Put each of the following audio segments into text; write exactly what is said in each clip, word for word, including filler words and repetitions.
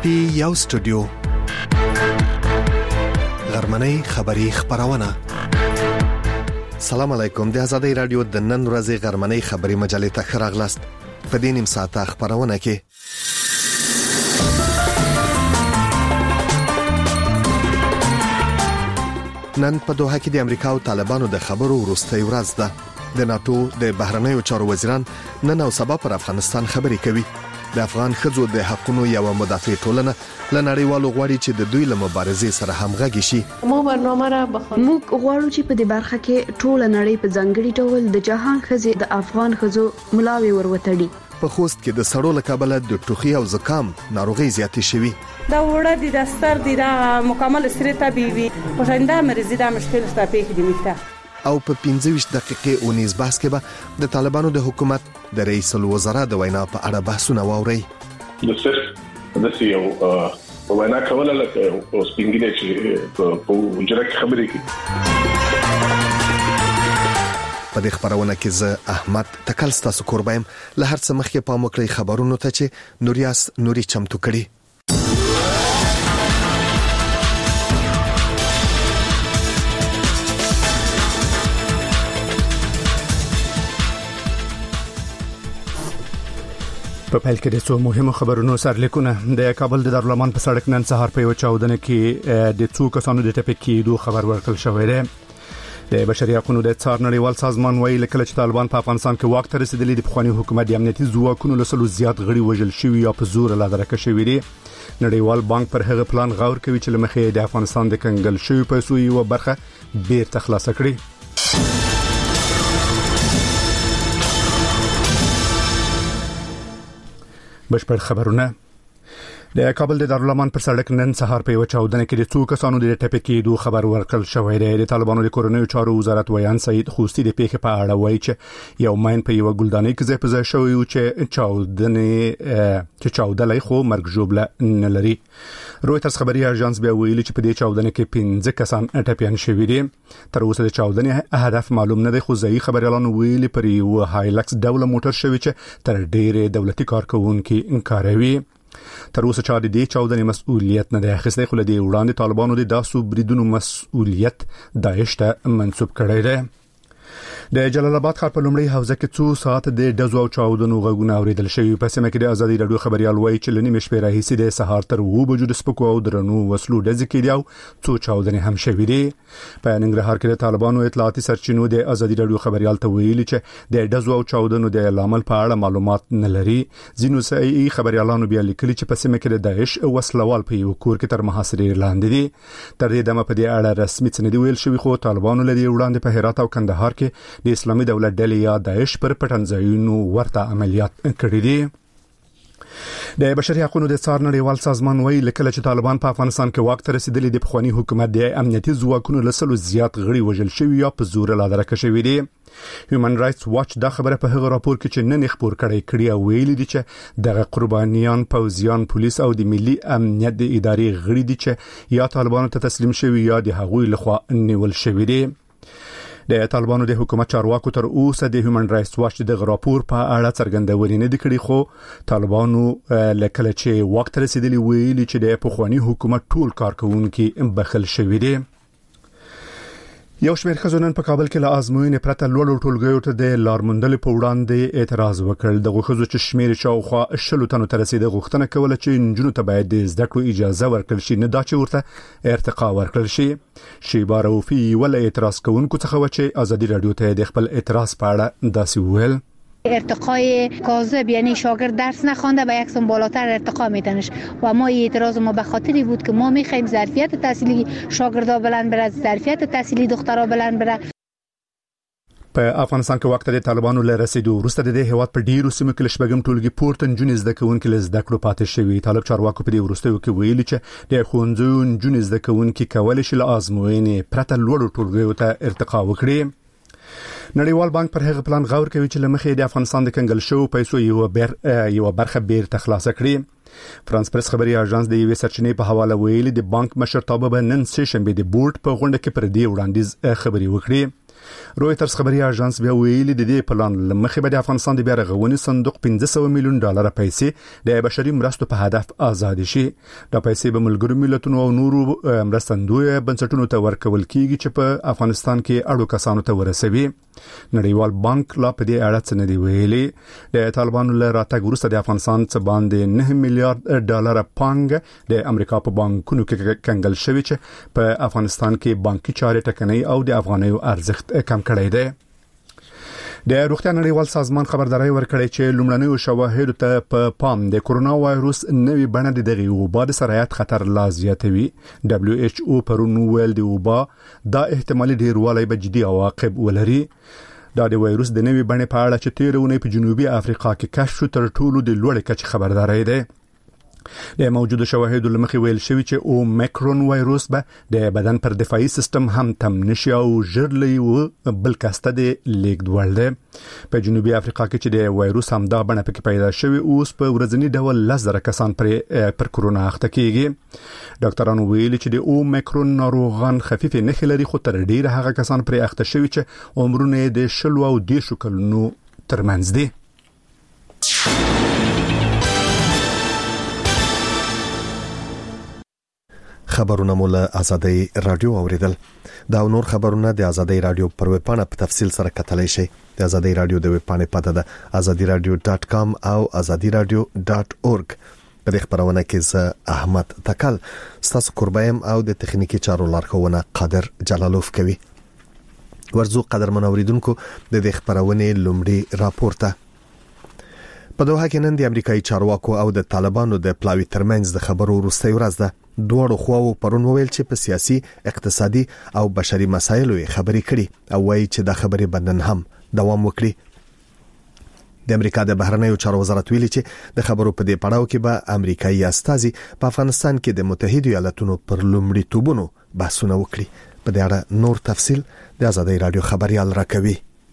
کې یو سټوډیو غرمنۍ خبری خبرونه. سلام علیکم. د آزادۍ رادیو د نن ورځې غرمنۍ خبری مجلې ته خراغلاست. په دې نیم ساعته خبرونه کې نن په دوحه کې د امریکا او طالبانو د خبرو وروستۍ ورځ ده. د ناتو د بهرنیو چارو وزیران نن او سبا پر افغانستان خبرې کوي. د افغان ښځو د حقوقو یو مدافع ټولنه لنړیوالو غواړي چې د دوی له مبارزې سره همغږي شي. مو برنامه را بخون موږ غواړو چې په دې برخه کې ټول نړۍ په ځانګړي ډول د جهان ښځې د افغان ښځو ملاوي وروتړي. په خوست کې د سړو له کبله د ټوخي او زکام ناروغي زیاتې شوې. دا وړه دي د ستر دي دا مکمل سری طبيبي پښنده مریضي دا مشکل شته پېښ دي میته. او په پنځه ویشت دقیقې اونیز بحث کې به د طالبانو د حکومت د رئیس الوزرا د وینا په اړه بحثونه واوري. د صرف د سیو په وینا کوله لکه اوس پنګینه چې په وجره کې خبرې کوي. په دې خبرونه کې زه احمد تکل ستاسو قربایم. له هر څه مخکې پام وکړئ خبرونو ته چې نوریاس نوري چمتو کړي. په پیل کې د څو مهمو خبرونو سرلیکونه. د کابل د دارالمان په سړک نن سهار په یو چاودنه کې د څو کسانو د ټپي کېدو خبر ورکړل شوی دی. د بشري حقوقو د څار نړیوال سازمان وایي کله چې طالبان په افغانستان کې واک ته رسیدلي د پخوانی حکومت د امنیتي ځواکونو له سلو زیات غړي وژل شوي یا په زور لا درکه شوي دي. نړیوال بانک پر هغه پلان غور کوي چې لمخې د افغانستان د کنګل شوی پیسو یو برخه بیرته خلاص کړي. بشپړ خبرونه. د کابل د دارالمان پر سړک نن سهار په یو چاودنه کې د څو کسانو د ټپي کېدو خبر ورکړل شوی دی. د طالبانو د کورنیو چارو وزارت ویان سید خوستی د پیښې په اړه وایي چې یو ماین په یو ګلدانۍ کې ځای په ځای شوی او چې چاودنه چې چاودلای خو مرګ جوړه نه لري. رويټرز خبري اژانس بیا ویلي چې په دې چاودنه کې پنځه کسان ټپيان شوي دي. تر اوسه د چاودنې هدف معلوم نه دی خو ځایي خبريالانو ویلي پر یو هایلکس ډول موټر شوی چې تر ډېرې دولتي کارکونکو انکاروي. تر اوسه چا د دې چاودنې مسؤلیت نه دی اخیستی خو له دې وړاندې طالبانو د داسو بریدونو مسؤلیت داعش ته منسوب کړی دی. د جلال آباد ښار په لومړی حوزه کې څو ساعت د ډزو او چاودنو غږونه اوریدل شوي. په سیمه کې د آزادۍ راډیو خبريال وایي چې لنی مشپې راهیسې د سهار تر اوه بجو د سپکو او درنو وسلو ډزې کېدي او څو چاودنې هم شوي دي. په ننګرهار کې د طالبانو اطلاعاتي سرچینو د آزادۍ راډیو خبريال ته ویلي چې د ډزو او چاودنو د لامل په اړه معلومات نه لري. ځینو سایي خبريالانو بیا لیکلي چې په سیمه کې د داعش وسلوال په یو کور کې تر محاصرې لاندې دي. تر دې دمه په دې اړه رسمي څه نه دی ویل شوی خو طالبانو لدی وړاندې په هرات او کندهار کې د اسلامي دولت ډلې یا داعش پر پټنځایونو ورته عملیات کړي دي. د بشري حقوقو د څار نړیوال سازمان وایي لکه چې طالبان په افغانستان کې واک ته رسیدلي د پخوانی حکومت د امنیتي ځواکونو له سلو زیات غړي وژل شوي یا په زور لا درکه شوي دي. هیومن رائټس واچ دا خبره په هغه راپور کې چې نن خبر کړي کړي او ویلي دي چې دغه قربانیان پوځیان پولیس او د ملي امنیت د ادارې غړي دي چې یا طالبانو ته تسلیم شوي یا د هغوی لخوا نیول شوي دي. د طالبانو د حکومت چارواکو تر اوسه د هیومن رائټس واچ د راپور په اړه څرګندونې نه کړې خو طالبانو لکه چې وخت رسیدلی ویلي چې د پخوانی حکومت ټول کارکونکو بخل شوي دي. یو شمېر خزونن په کابل کې له ازموینې پرته لوړو ټولګیو ته د لارموندل په وړاندې اعتراض وکړ. د غوښزو چې شمېر شاوخوا شلو تنو ته رسیدي غوښتنه کوله چې نجونو ته باید د زده کړو اجازه ورکړل شي نه دا چې ورته ارتقا ورکړل شي. شیبا روفي ول اعتراض کوونکو څخه و چې آزادي رادیو ته د خپل اعتراض په اړه داسې ویل. ارتقای کاذب یعنی شاگرد درس نخوانده به یک سن بالاتر ارتقا میتنش و ما اعتراض ما به خاطری بود که ما میخوایم ظرفیت تحصیلی شاگردا بلند بره، ظرفیت تحصیلی دخترا بلند بره. په افغانستان کې وخت د طالبانو له رسیدو وروسته د هیواد په ډیرو سیمو کې لشبګم ټولګي پورته نجونې زده کوونکي له زده کړو پاتې شوي. طالب چارواکو په دې وروستیو کې ویلي چې د ښوونځیو نجونې زده کوونکي کولای شي له ازموینې پرته لوړو ټولګیو ته ارتقا وکړي. نړیوال بانک پر هغه پلان غور کوي چې لمخې د افغانستان د کنګل شو پیسو یو بیر یو برخه بیرته خلاص کړي. فرانس پریس خبري اژانس د یو سرچینې په حواله ویلي د بانک مشرتابه به نن سه شنبه د بورډ په غونډه کې پر دې وړاندیز خبري وکړي. رويترز خبري اژانس بیا ویلي د دې پلان لمخې به د افغانستان د بیا رغونې صندوق پنځه سوه میلیون ډالر پیسې د بشري مرستو په هدف آزاد شي. دا پیسې به ملګرو ملتونو او نورو مرستندوی بنسټونو ته ورکول کیږي چې په افغانستان کې اړو کسانو ته ورسوي. نړیوال بانک لا په دې اړه څه نه دی ویلي. د طالبانو له راتګ وروسته د افغانستان څخه باندې نه میلیارډ ډالر پانګ د امریکا په بانکونو کې کنګل شوی چې په افغانستان کې بانکي چارې ټکنۍ او د افغانیو ارزښت کم کړی دی. د روغتیا نړیوال سازمان خبرداري ورکړی چې لومړنیو شواهدو ته په پام د کورونا وایروس نوې بڼه د دغه وبا د سرایت خطر لا زیاتوي. دبليو ایچ او پرون ویل دی وبا دا احتمالي ډیروالی به جدي عواقب ولري. دا د وایروس د نوې بڼې په اړه چې تیرونه په جنوبي افریقا کې کشف شو تر ټولو د لوړ کچ خبرداري ده. د موجوده شواهدو لمخې ویل شوی چې او میکرون وایروس به د بدن پر دفاعي سیستم هم تم نشي او ژرلی و بل کاسته د لیګ ډول ده. په جنوبي افریقا کې چې د وایروس هم دا بڼه پکې پیدا شوی اوس په ورځنی ډول لزر کسان پر پر کورونا اخته کیږي. ډاکټرانو ویلي چې د او میکرون ناروغان خفيف نه خلري خو تر ډیره هغه کسان پر اخته شوی چې عمرونه د شلو او دیشو کلونو ترمنځ دي. خبرونه مول ازادي رادیو اوریدل. دا نور خبرونه د ازادي رادیو پر ویب پاڼه په تفصیل سره کتلای شئ. د ازادي رادیو د ویب پاڼې پته ده azadi radio dot com او azadi radio dot org. په دې خبرونه کې زه احمد تکل ستاسو قربایم او د تخنیکی چارو لارښوونه قادر جلالوف کوي. ورزو قدر منوریدونکو د دې خبرونه لومړی راپورته. په دوحه کې نن د امریکایي چارواکو او د طالبانو د پلاوی ترمنځ د خبرو وروستۍ ورځ ده. دوه خواو پرون ویل چې په سیاسي، اقتصادي او بشري مسایلو خبرې کړي او وایي چې دا خبرې بندن هم دوام وکړي. د امریکا د بهرنیو چارو وزارت ویلي چې د خبرو په دې پړاو کې به امریکایي استازي په افغانستان کې د متحده ایالاتونو پر لومړي توبونو بحثونه وکړي. په دې اړه نور تفصیل د ازادي رادیو خبريال راکوي.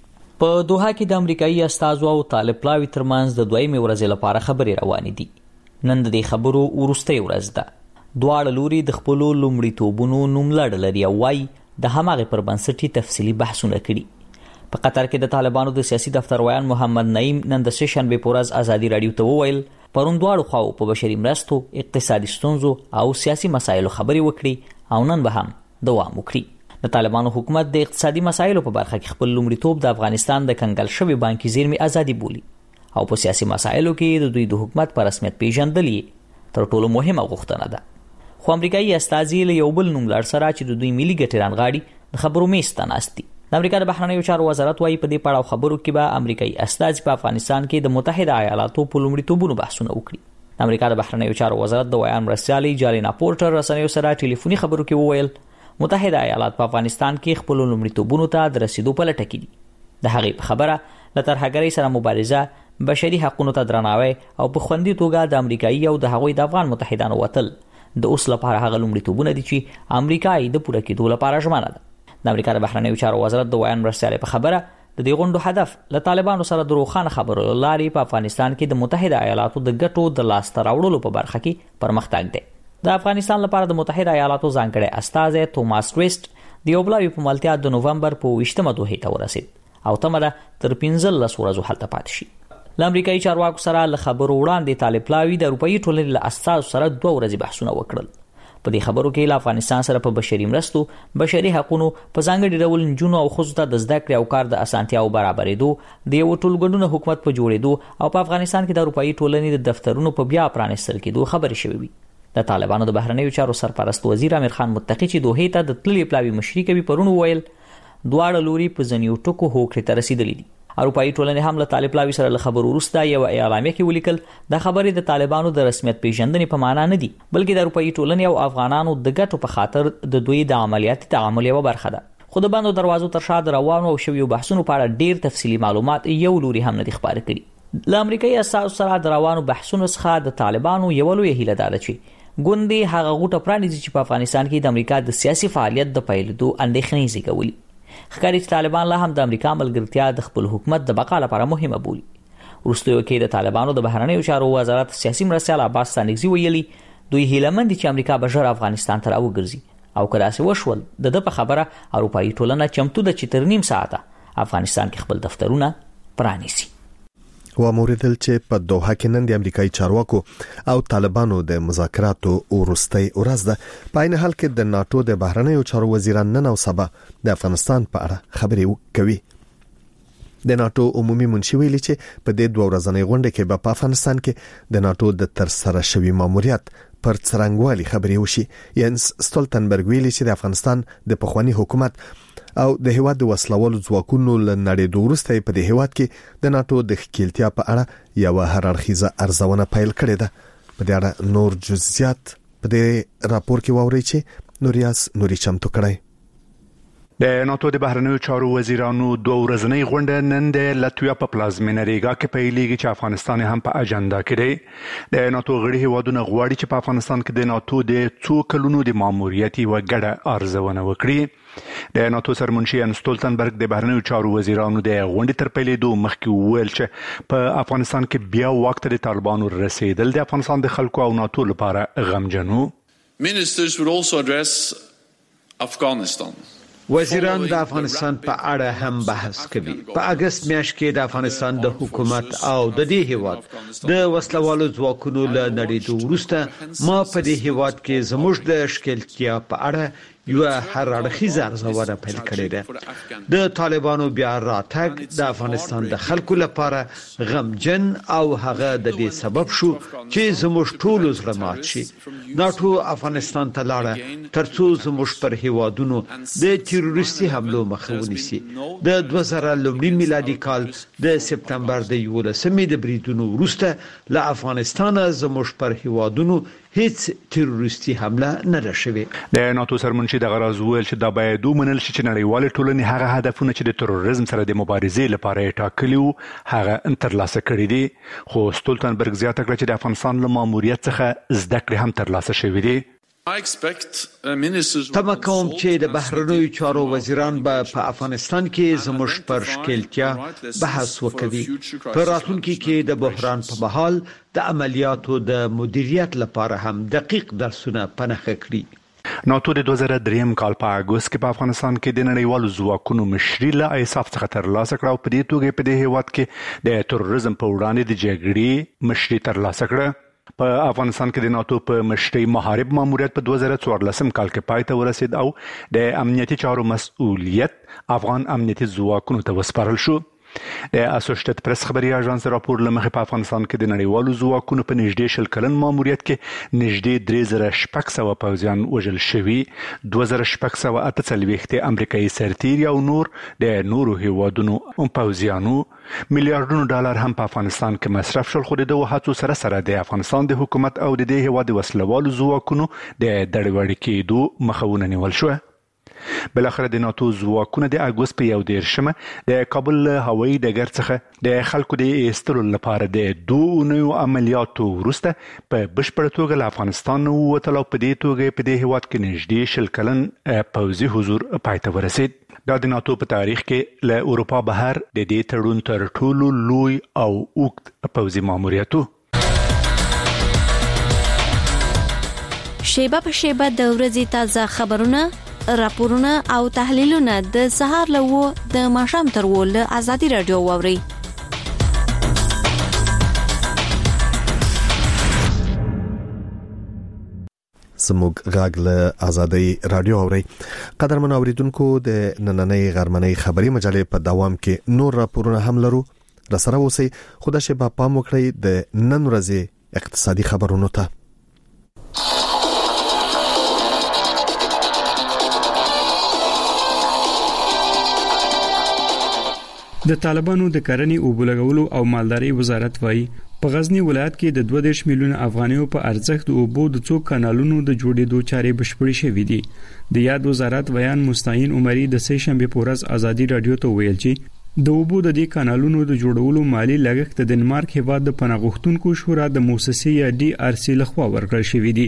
په دوحه کې د امریکایي استازو او طالب پلاوی ترمنځ د دویمې ورځې لپاره خبرې روانې دي. نن د دې خبرو وروستۍ ورځ ده. دواړه لوري د خپل لومړیتوبونو نوملړ لري او وايي د هماغه پر بنسټي تفصیلی بحثونه کړي. په قطر کې د طالبانو د سیاسي دفتر ویان محمد نعیم نن د سیشن به پورز ازادي رادیو ته وویل پرون دواړو خواو په بشري مرستو، اقتصادي ستونزو او سیاسي مسایلو خبرې وکړي او نن به هم دوام وکړي. د طالبانو حکومت د اقتصادي مسایلو په برخه کې خپل لومړیتوب د افغانستان د کنګل شوی بانکي زیرمې ازادي بولی او په سیاسي مسایلو کې د دوی د حکومت پر رسمیت پیژندل تر ټولو مهمه غوښتنه ده. خو امریکایي استازي له یو بل نوملړ سره چې د دوی ملي ګټې رانغاړي د خبرو میز ته ناست دي. د امریکا د بهرنیو چارو وزارت وايي په دې پړاو خبرو کې به امریکایي استازي په افغانستان کې د متحده ایالاتو په لومړیتوبونو بحثونه وکړي. د امریکا د بهرنیو چارو وزارت د ویان مرستیالي جالینا پورټر رسنیو سره ټلیفوني خبرو کې وویل متحده ایالات په افغانستان کې خپل لومړیتوبونو ته د رسیدو په لټه کې دي. د هغې په خبره له ترهګرۍ سره مبارزه، بشري حقوقو ته درناوی او په خوندي توګه د امریکایي او د هغوی د افغان متحدانو وتل د اوس لپاره هغه لومړیتوبونه دي چې امریکا یې د پوره کېدو لپاره ژمنه ده. د امریکا د بهرنیو چارو وزارت د ویان مرستیالي په خبره د دې غونډو هدف له طالبانو سره د روښانه خبرو لارې په افغانستان کې د متحده ایالاتو د ګټو د لاسته راوړلو په برخه کې پرمختګ دی. د افغانستان لپاره د متحده ایالاتو ځانګړی استازی توماس ویسټ د یو بلاوي په ملتیا د نوومبر په ویشتمه دوحې ته ورسید او تمه ده تر پنځلس ورځو هلته پاتې شي. له امریکایي چارواکو سره له خبرو وړاندې طالب پلاوي د اروپایي ټولنې له استازو سره دوه ورځې بحثونه وکړل. په دې خبرو کې له افغانستان سره په بشري مرستو، بشري حقوقو، په ځانګړي ډول نجونو او ښځو ته د زده کړې او کار د اسانتیاو برابرېدو، د یو ټولګډونه حکومت په جوړېدو او په افغانستان کې د اروپایي ټولنې د دفترونو په بیا پرانیستل کېدو خبرې شوې وي. د طالبانو د بهرنیو چارو سرپرست وزیر امیر خان متقی چې دوحې ته د تللي پلاوي مشري کوي پرون وویل دواړه لوري په ځینو ټکو هوکړې ته رسیدلي دي. اروپایي ټولنې هم له طالب پلاوي سره له خبرو وروسته یو اعلامیه کې ولیکل د خبرې د طالبانو د رسمیت پیژندنې په معنا نه دي بلکې د اروپایي ټولنې او افغانانو د ګټو په خاطر د دوی د عملیاتي تعامل یوه برخه ده. خو د بندو دروازو تر شا د روانو او شویو بحثونو په اړه ډیر تفصیلي معلومات یو لوري هم نه دي خپاره کړي. له امریکایي استازو سره د روانو بحثونو څخه د طالبانو یو لوی هیله ده چې ګوندې هغه غوټه پرانیزي چې په افغانستان کې د امریکا د سیاسي فعالیت د پیلېدو اندېښنې زیږولي. ښکاري چې طالبان لا هم د امریکا ملګرتیا د خپل حکومت د بقا لپاره مهمه بولي. وروستیو کې د طالبانو د بهرنیو چارو وزارت سیاسي مرستیال عباس ستانکزي ویلي دوی هیله مند دي چې امریکا به ژر افغانستان ته راوګرځي او که داسې وشول د ده په خبره اروپایي ټولنه چمتو ده چې تر نیم ساعته افغانستان کې خپل دفترونه پرانیسي. و موریدل چې په دوحه کې نن د امریکایي چارواکو او طالبانو د مذاکراتو وروستۍ ورځ ده. په عین حال کې د ناتو د بهرنیو چارو وزیران نن او سبا د افغانستان په اړه خبرې کوي. د ناتو عمومي منشي ویلي چې په دې دوه ورځنۍ غونډه کې په افغانستان کې د ناتو د تر سره شوی ماموریت پر څرنګوالي خبرې وشي. ینس ستولتنبرګ ویلي چې د افغانستان د پخوانی حکومت او د هیواد د وسلوالو ځواکونو له نړیدو وروسته په دې هیواد کې د ناتو د ښکیلتیا په اړه یو هر اړخیزه ارزونه پیل کړې ده. په دې اړه نور جزئیات په دې راپور کې واورئ چې نوریاس نوري چمتو کړی. د ناتو د بهرنیو چارو وزیرانو دوه ورځنۍ غونډه نن د لاتویا په پلازمینه ریګا کې پیلېږي چې افغانستان هم په اجنډا کې دی. د ناتو غړي هیوادونه غواړي چې په افغانستان کې د ناتو د څو کلونو د ماموریت یوه ګډه ارزونه وکړي. د ناتو سرمنشي ینس ستولتنبرګ د بهرنیو چارو وزیرانو د غونډې تر پیلېدو مخکې وویل چې په افغانستان کې بیا وخت د طالبانو رسیدل د افغانستان د خلکو او ناتو لپاره غمجن و. Ministers will also address Afghanistan. وزیران د افغانستان په اړه هم بحث کوي. په اگست میاشت کې د افغانستان د حکومت او د دې هیواد د وسلوالو ځواکونو له نړیدو وروسته ما په دې هیواد کې زموږ د ښکیلتیا په اړه یو هر اړخیزه ارزونه پیل کړې ده. د طالبانو بیا راتګ د افغانستان د خلکو لپاره غمجن او هغه د دې سبب شو چې زموږ ټول زړه مات شي. ناتو افغانستان ته لاړه ترڅو زموږ پر هیوادونو د تروریستي حملو مخه ونیسي. د دوه زره لومړي میلادي کال د سپتمبر د یولسمې د بریدونو وروسته له افغانستان زموږ پر هیوادونو هیڅ تروریستي حمله نه ده شوې. د ناتو سرمنشي د غرض ویل چې دا باید ومنل شي چې نړیوال ټولنې هغه هدفونه چې د تروریزم سره د مبارزې لپاره یې ټاکلي وو هغه ترلاسه کړي دي. خو ستولتنبرګ زیاته کړه چې د افغانستان له ماموریت څخه زده کړې هم ترلاسه شوې دي. تمه کوم چې د بهرنیو چارو وزیران به په افغانستان کې زموږ پر ښکیلتیا بحث وکړي. په راتلونکي کې د بحران په مهال د عملیاتو د مدیریت لپاره هم دقیق درسونه پنهخه کړي. ناتو د دوه زره دریم کال په اګوست کې په افغانستان کې د نړیوالو ځواکونو مشري له ایساف څخه ترلاسه کړه او په دې توګه په دې هیواد کې د تروریزم په وړاندې د جګړې مشري ترلاسه کړه. په افغانستان کې د ناتو په مشرۍ محارب ماموریت په دوه زره څوارلسم کال کې پای ته ورسید او د امنیتي چارو مسؤلیت افغان امنیتي ځواکونو ته وسپارل شو. د اسوسییټډ پریس خبري اژانس راپور لمخې په افغانستان کې د نړیوالو ځواکونو په نږدې شل کلن ماموریت کې نږدې درې زره شپږ سوه پوځیان وژل شوي. دوه زره شپږ سوه اته څلوېښت امریکایي سرتیري او نور د نورو هیوادونو پوځیانو. میلیارډونو ډالر هم په افغانستان کې مصرف شول. خو د دغو هڅو سره سره د افغانستان د حکومت او د دې هیواد وسلوالو ځواکونو د دړوړې کېدو مخه ونیول شوه. بلاخره د ناتو ځواکونه د اګوست په یو دېرشمه د کابل هوایي ډګر څخه د خلکو د ایستلو لپاره د دوه اونیو عملیاتو وروسته په بشپړه توګه له افغانستان ووتل او په دې توګه په دې هیواد کې نږدې شل کلن پوځي حضور پای ته ورسید. دا د ناتو په تاریخ کې له اروپا بهر د دې تړون تر ټولو لوی او اوږد پوځي ماموریت و. شیبه په شیبه د ورځې تازه خبرونه، راپورونه او تحلیلونه د سهار له وو د ماښام تر وو له ازادي رادیو واوري. زموږ غږ له ازادي رادیو اوري. قدرمن اوریدونکو د نننۍ غرمنۍ خبري مجلې په دوام کې نور راپورونه هم لرو. را سره اوسئ. خو د شپه پام وکړئ د نن ورځې اقتصادي خبرونو ته. د طالبانو د کرنې او بلګولو او مالداري وزارت وایي په غزنی ولایت کې د دوه دېرش میلیونه افغانیو په ارزښت د اوبو د څو کانالونو د جوړېدو چارې بشپړې شوې دي. د یاد وزارت بیان مستعین عمري د سه شنبه په ورځ ازادي رادیو ته ویل چې د اوبو د دې کانالونو د جوړولو مالی لګښت د ډنمارک هیواد د پناه غوښتونکو شورا د موسسې یا ډي ار سي لخوا ورکړل شوی دی.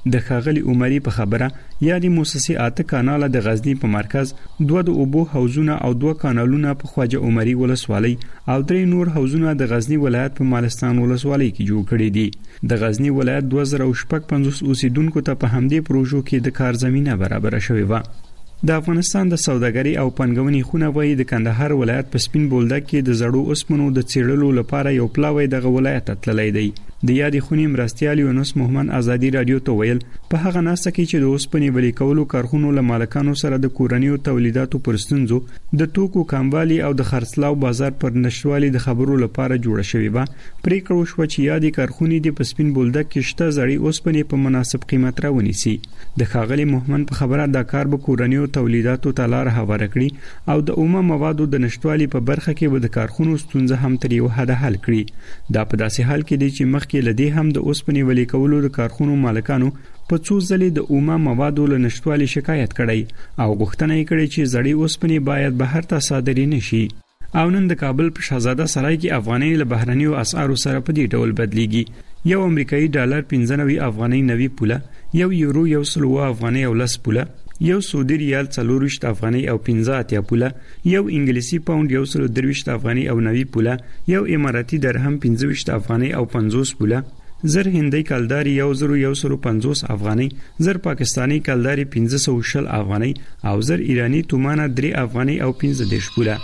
د ښاغلي عمري په خبره یادي موسسې اته کاناله د غزنی په مرکز دوه د اوبو حوضونه او دوه کانالونه په خواجه عمري ولسوالۍ او درې نور حوضونه د غزنی ولایت په مالستان ولسوالۍ کې جوړ کړي دي د غزنی ولایت دوه زره پنځوس اوسیدونکو ته په همدې پروژو کې د کار زمينه برابر شوې و د افغانستان د سوداګرۍ او پنګونې خونه وایي د کندهار ولایت په سپین بولدک کې د زړو اوسمنو د چیرلو لپاره یو پلاوی دغه ولایت تللی دی د یادې خونې مرستیال یونس محمد ازادي رادیو ته ویل په هغه ناسته کې چې د اوسپنې بلی کولو کارخونو له مالکانو سره د کورنیو تولیداتو پر ستونزو د توکو کموالی او د خرڅلاو بازار پر نشوالي د خبرو لپاره جوړه شوې و پریکړه وشوه چې یادې کارخونې د پسپین بولدک کې شته زړې اوسپنې په مناسب قیمت راونیسي د ښاغلي محمد په خبره د کار به کورنیو تولیداتو ته لار هواره کړي او د اومه موادو د نشټوالي په برخه کې به د کارخونو ستونزه هم تر یو حد حل کړي دا په داسې حال کې دی چې مخکې لدی هم د اوسپنې ولی کولو د کارخونو مالکانو په څو ځلې د اومه موادو له نشټوالي شکایت کړي او غوښتنه یې کړې چې زړې اوسپنې باید بهر ته صادرې نشي او نن د کابل په شهزاده سرای کې افغانۍ له بهرنیو اسعارو سره په دې ډول بدلیږي یو امریکایي ډالر پنځه نوي افغانۍ نوي پوله یو یورو یو سل افغانۍ او لس پوله یو سعودي ریال څلورویشت افغانۍ او پنځه اتیا پوله یو انګلیسي پاوند یو سل درویشت افغانۍ او نوي پوله یو اماراتي درهم پنځه ویشت افغانۍ او پنځوس پوله زر هندۍ کلداري یو زر یو سل پنځوس افغانۍ زر پاکستاني کلداري پنځه سوه شل افغانۍ او زر ایرانی تومانه درې افغانۍ او پنځه دېرش پوله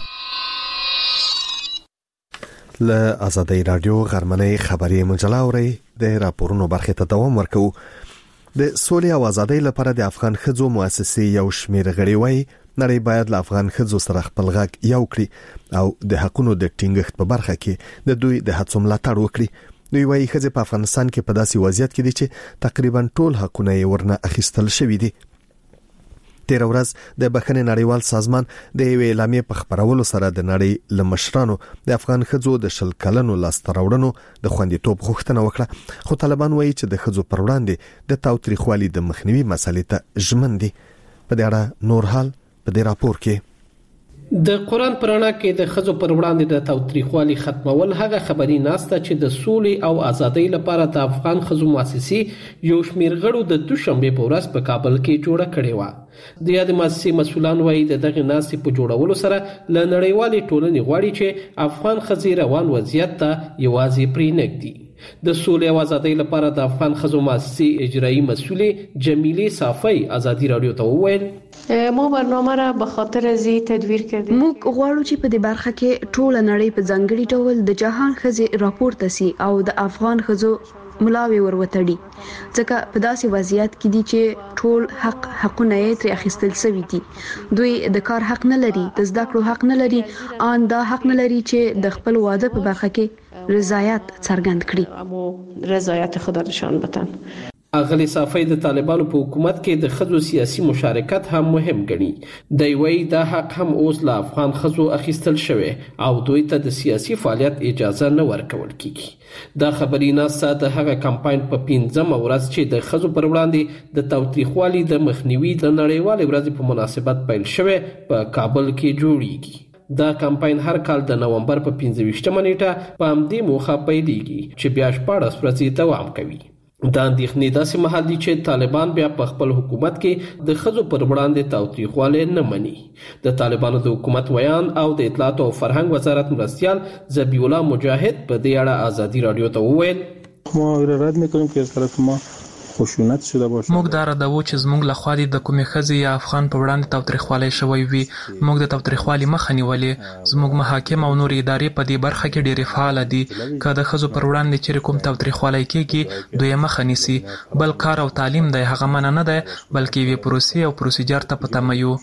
له آزادۍ رادیو غرمنۍ خبري مجله اوري د راپورونو برخه ته دوام ورکو د سولې او ازادۍ لپاره د افغان ښځو مؤسسې یو شمېر غړي وایي نړۍ باید له افغان ښځو سره خپل غږ یو کړي او د حقونو د ټینګښت په برخه کې د دوی د هڅو ملاتړ وکړي دوی وایي ښځې په افغانستان کې په داسې وضعیت کې دي چې تقریبا ټول حقونه یې ورنه اخیستل شوي دي تیر ورځ د بخښنې نړیوال سازمان د یوې اعلامیې په خبرولو سره د نړۍ له مشرانو د افغان ښځو د شل کلنو لاسته راوړنو د خوندیتوب غوښتنه وکړه خو طالبان وایي چې د ښځو پر وړاندې د تاوتریخوالي د مخنیوي مسلې ته ژمن دي په دې اړه نور حال په دې راپور کې د قرآن پرانا کې د ښځو پر وړاندې د تاوتریخوالي ختمول هغه خبري ناسته چې د سولې او ازادۍ لپاره د افغان ښځو مؤسسې یو شمېر غړو د دوشنبه په ورځ په کابل کې جوړه کړې و د یاد مؤسسې مسؤلان وایي د دغه ناستې په جوړولو سره له نړیوالې ټولنې غواړي چې افغان ښځې روان وضعیت ته یوازې پرې نږدي د سولې او ازادۍ لپاره د افغان ښځو مؤسسې اجرایی مسؤلې جمیله صافی ازادي رادیو ته وویل ما برنامه را به خاطر زی تدویر کردیم موږ غواړو چې په دې برخه کې ټول نړۍ په ځانګړي ډول د جهان ښځې راپورته سي او د افغان ښځو ملاوي وروتړي ځکه په داسې وضعیت کې دي چې ټول حق حقونه یې تر اخیستل شوی دي دوی د کار حق نه لري د زده کړو حق نه لري ان دا حق نه لري چې د خپل واده په برخه کې رضایت څرګند کړي اما رضایت خود نشان بدن اغلی صافی د طالبانو په حکومت کې د ښځو سیاسي مشارکت هم مهم ګڼي دی وایي دا حق هم اوس له افغان ښځو اخیستل شوی او دوی ته د سیاسي فعالیت اجازه نه ورکول کیږي دا خبري ناسته د هغه کمپاین په پنځمه ورځ چې د ښځو پر وړاندې د تاوتریخوالي د مخنیوي د نړیوالې ورځې په مناسبت پیل شوی په کابل کې جوړیږي دا کمپاین هر کال د نومبر په پنځه ویشتمه نیټه په همدې موخه پیلېږي چې بیا شپاړس ورځې دوام کوي دا اندېښنې داسې مهال دي چې طالبان بیا په خپل حکومت کې د ښځو پر وړاندې تاوتریخوالی نه مني د طالبانو د حکومت ویان او د اطلاعات او فرهنګ وزارت مرستیال ذبیح الله مجاهد په دې اړه ازادي رادیو ته وویل ما رد میکنیم که از طرف ما خشونت شده باشه موږ دا ردوو چې زموږ له خوا د کومې ښځې یا افغان په وړاندې تاوتریخوالی شوی وي موږ د تاوتریخوالي مخه نیولې زموږ محاکم او نور ادارې په دې برخه کې ډېرې فعاله دي که د ښځو پر وړاندې چیرې کوم تاوتریخوالی کېږي دوی یې مخه نیسي بل کار او تعلیم دی هغه منع نه دی بلکې یوې پروسې او پروسیجر ته په تمه یو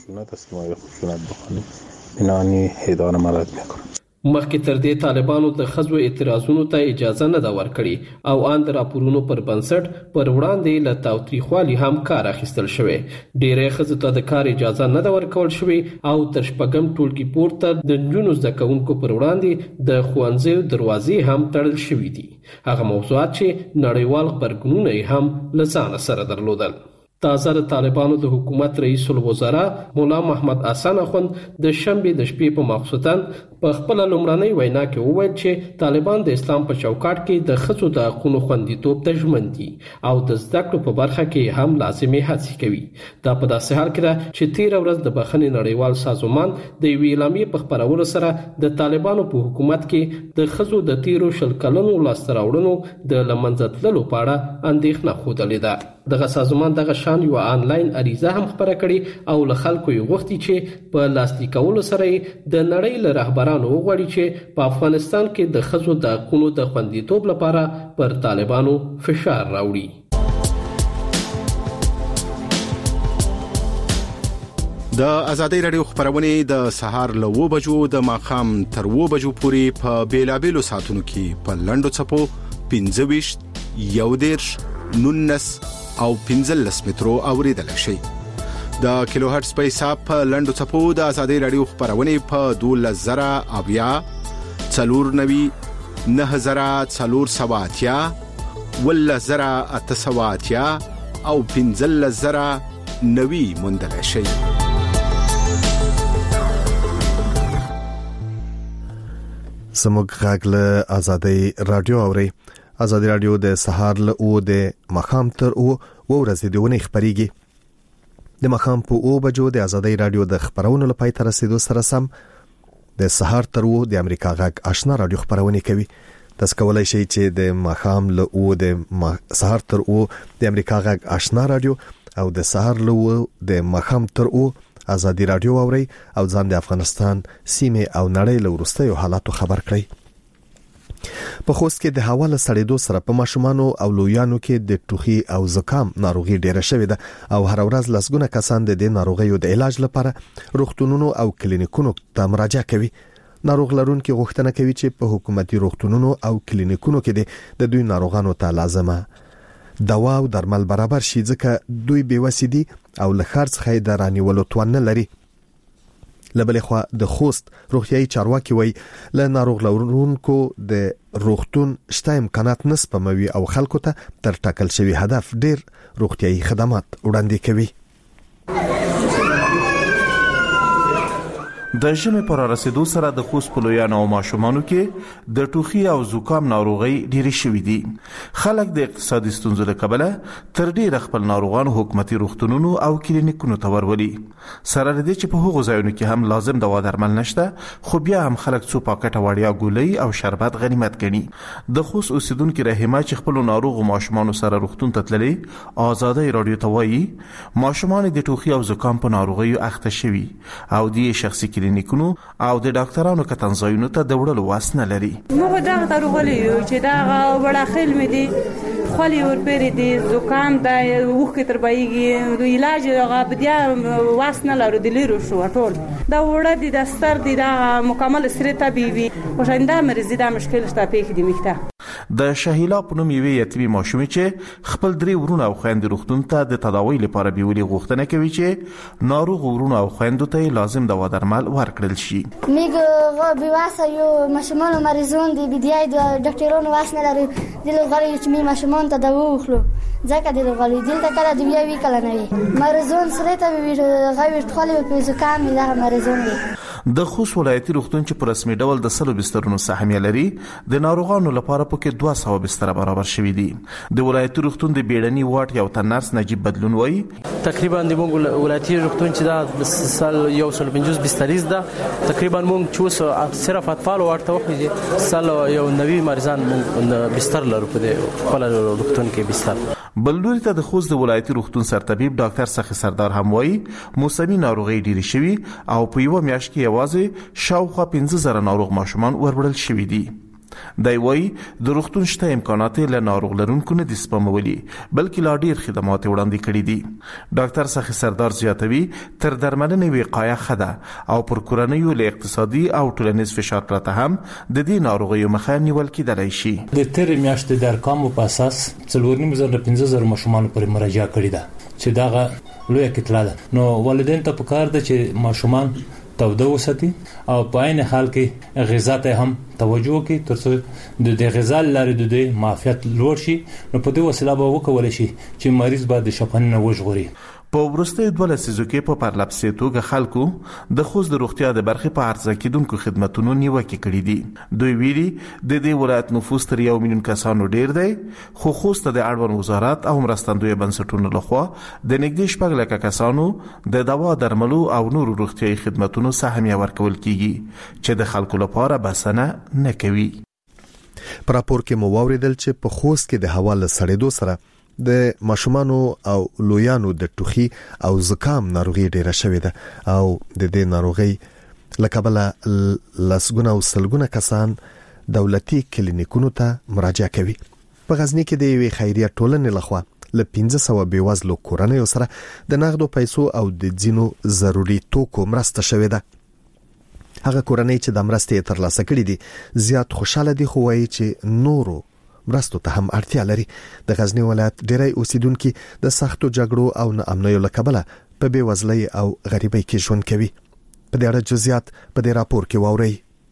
مخکې تر دې طالبانو د ښځو اعتراضونو ته اجازه نه ده ورکړې او ان د راپورونو پر بنسټ پر وړاندې له تاوتریخوالي هم کار اخیستل شوی ډېرې ښځو ته د کار اجازه نه ده ورکول شوې او تر شپږم ټولګي پورته د نجونو زده کوونکو پر وړاندې د ښوونځیو دروازې هم تړل شوي دي هغه موضوعات چې نړیوال غبرګونونه یې هم له ځانه سره درلودل تازه د طالبانو د حکومت رئیس الوزرا مولا محمد حسن اخوند د شنبه د شپې په مخصوصن په خپل لومړنۍ وینا کې وویل چې طالبان د اسلام په چوکاټ کې د ښځو د حقوقو خوندیتوب ته ژمن دي او د زده کړو په برخه کې هم لازمي هڅې کوي. دا په داسې حال کې ده چې تیر ورځ د بخښنې نړیوال سازمان د یوې اعلامیې په خپرولو سره د طالبانو په حکومت کې د ښځو د تیرو شل کلونو لاسته راوړنو د له منځه تللو په اړه اندېښنه ښودلې ده. دغه سازمان دغه شان یو آنلاین اریزه هم خپره کړي او له خلکو یې غوښتي چې په لاسلیک کولو سره د نړۍ له رهبرانو وغواړي چې په افغانستان کې د ښځو د حقوقو د خوندیتوب لپاره پر طالبانو فشار راوړي. د ازادي رادیو خبرونه د سهار له و بجو د ماخام تر و بجو پورې په بیلابېلو ساعتونو کې په لندو چپو پنځه ویشت یو دیرش نونس او پنځلس مترو اوریدل شي. د کیلو هرتز په حساب په لندو چپو د ازادي رادیو خبرونه په دوولس زره اویا څلور نوي نه زره څلور سواتیا ولس زره اته سواتیا او پنځلس زره نوي مندل شي. سموږ غږ له ازادي رادیو اوري. ازادي رادیو د سهار له او د مخام تر او ورځې دیونه خبريږي. د مخام په او بجو د ازادي رادیو د خبرونو لپاره تر رسیدو سره سم د سهار تر او د امریکا غږ آشنا رادیو خبرونه کوي. تاسو کولای شئ چې د مخام له او د سهار تر او د امریکا غږ آشنا رادیو او د سهار له د مخام تر او ازادي رادیو اوري او ځان د افغانستان سیمه او نړۍ له ورستیو حالاتو خبر کړئ. په خوست کې د حواله سړېدو سره په ماشومانو او لویانو کې د ټوخي او زکام ناروغي ډیره شوې ده او هر ورځ لسګونه کسان د دې ناروغیو د علاج لپاره روغتونونو او کلینیکونو ته مراجعه کوي. ناروغ لرونکي غوښتنه کوي چې په حکومتي روغتونونو او کلینیکونو کې د دوی ناروغانو ته لازمه دوا او درمل برابر شي ځکه دوی بیوسي دي او له خرڅ خیده رانیولو توان نه لري. لبل خو د خوست روغتيایي چارواکي وای له ناروغ لرونکو د روغتون شته امکانات نسبموي او خلکو ته تر ټاکل شوی هدف ډیر روغتيایي خدمات وړاندې کوي. د ژمي پر رسیدو سره د خوست په لویانو او ماشومانو کې د ټوخي او زکام ناروغي ډېری شوې دي. خلک د اقتصادي ستونزو له کبله تر ډېر خپل ناروغان حکومتي روغتونونو او کلینیکونو ته ورولي. سره د دې چې په هغو ځایونو کې هم لازم دوا درمل نشته خو بیا هم خلک څو پاکټه وړیا ګولۍ او شربت غنیمت ګڼي. د خوست اوسیدونکو رحیمه چې خپل ناروغ ماشومانو سره روغتون ته تللي ازادي رادیو ته وایي ماشومان د ټوخي او زکام په ناروغیو اخته شوي او د شخصي کلینیکونو او د ډاکټرانو کتنځایونو ته د وړلو واس نه لري. موږ دا غوړلې چې دا وړه خل مې دي خولي ور پېری دي زکام دا وخت تر بایږي د علاج غابدیا واس نه لرو د لیرو شو ټول دا وړه دي د ستر دي دا مکمل سره طبيبي وشنده مریض دا مشکل شته پېښ دي مخته. د شهیلا په نوم یوې یتیمې ماشومې چې خپل درې ورونه او خويندې روغتون ته د تداوی لپاره بیولې غوښتنه کوي چې ناروغ ورونه او خويندو ته لازم دوا درمل ورکړل شي. میګه بيواسه یو ماشومان مریضون دي بيدای د ډاکټرونو واس نه لري د لغړی چې می ماشومان ته دوا وخلو ځکه د لغړی دلته کله دی وی کله نه وي مریضون سره ته وی غوي ټولې په زکام نه مریضون دي. د خوست ولایتي روغتون چې په رسمي ډول د سلو بسترونو سهمیه لري د ناروغانو لپاره پکې دوه سوه بستر برابر شوي دي. د ولایتي روغتون د بیړني واټ یو تن نرس نجیب بدلون وایي تقریبا د موږ ولایتي روغتون چې دا سل یو سل پنځوس بستریز ده تقریبا موږ چې صرف اطفال ورته وخت سل یو نوي مریضان موږ بستر لرو په خپل روغتون کې بستر. بلدوري ته د خوست د ولایتي روغتون سرطبيب ډاکټر سخي سردار هم وایي موسمي ناروغي ډېری شوي او په یو میاشت کې یوازې شاوخوا پنځه زره ناروغ ماشومان وربړل شوي دي. دی وایي د روغتون شته امکانات له ناروغ لرونکو نه دي سپمولي بلکې لا ډیر خدمات وړاندې کړي دي. ډاکټر سخي سردار زیاتوي تر درملنې وقایه خده او پر کورنیو له اقتصادي او ټولنیز فشار پرته هم د دې ناروغیو مخه نیول کېدای شي. د تیر میاشتې د ارقامو په اساس څلور نیم زره پنځه زره ماشومان پر مراجعه کړې ده چې داغه لویه کتله ده. نو والدین ته پکار ده چې ماشومان توده وساتي او په عین حال کې غذا ته هم توجه کوي ترڅو د غذا لارې د معافیت لوړ شي نو په دې وسیله به وکول شي چې مریض به د شپن نه وژغوري. په ورسته د ولسیزو کې په پرلپسې توګه خلکو د خوست د روغتیا د برخې په عرضه کېدونکو خدماتونو نیوکه کړې دي. دوی ویلي د دې ولایت نفوس تر یو میلیون کسانو ډیر دی خو خوست د اړوند وزارت او مرستندوی بنسټونو لخوا د نږدې شپږ لکه کسانو د دوا درملو او نورو روغتیايي خدماتونو سهمیه ورکول کیږي چې د خلکو لپاره بسنه نه کوي. پر راپور کې مو واوریدل چې په خوست کې د هوا له سړېدو سره د ماشومانو او لویانو د ټوخي او زکام ناروغي ډیره شوې ده او د دې ناروغي لکبله لسګونه او سلګونه کسان دولتي کلینیکونو ته مراجعه کوي. په غزنی کې د یوې خیریه ټولنې لخوا ل پنځه سوه بیوزلو کورنیو سره د نغدو پیسو او د ځینو ضروري توکو مرسته شوې ده. هغه کورنۍ چې د مرستې ترلاسه کړې دي زیات خوشاله دي خو وايي چې نورو مرستو ته هم اړتیا لري. د غزنی ولایت ډیری اوسیدونکو د سختو جګړو او ناامنیو لکبله په بیوزلۍ او غریبۍ کې ژوند کوي. په دې اړه جزئیات په دې راپور کې واورئ.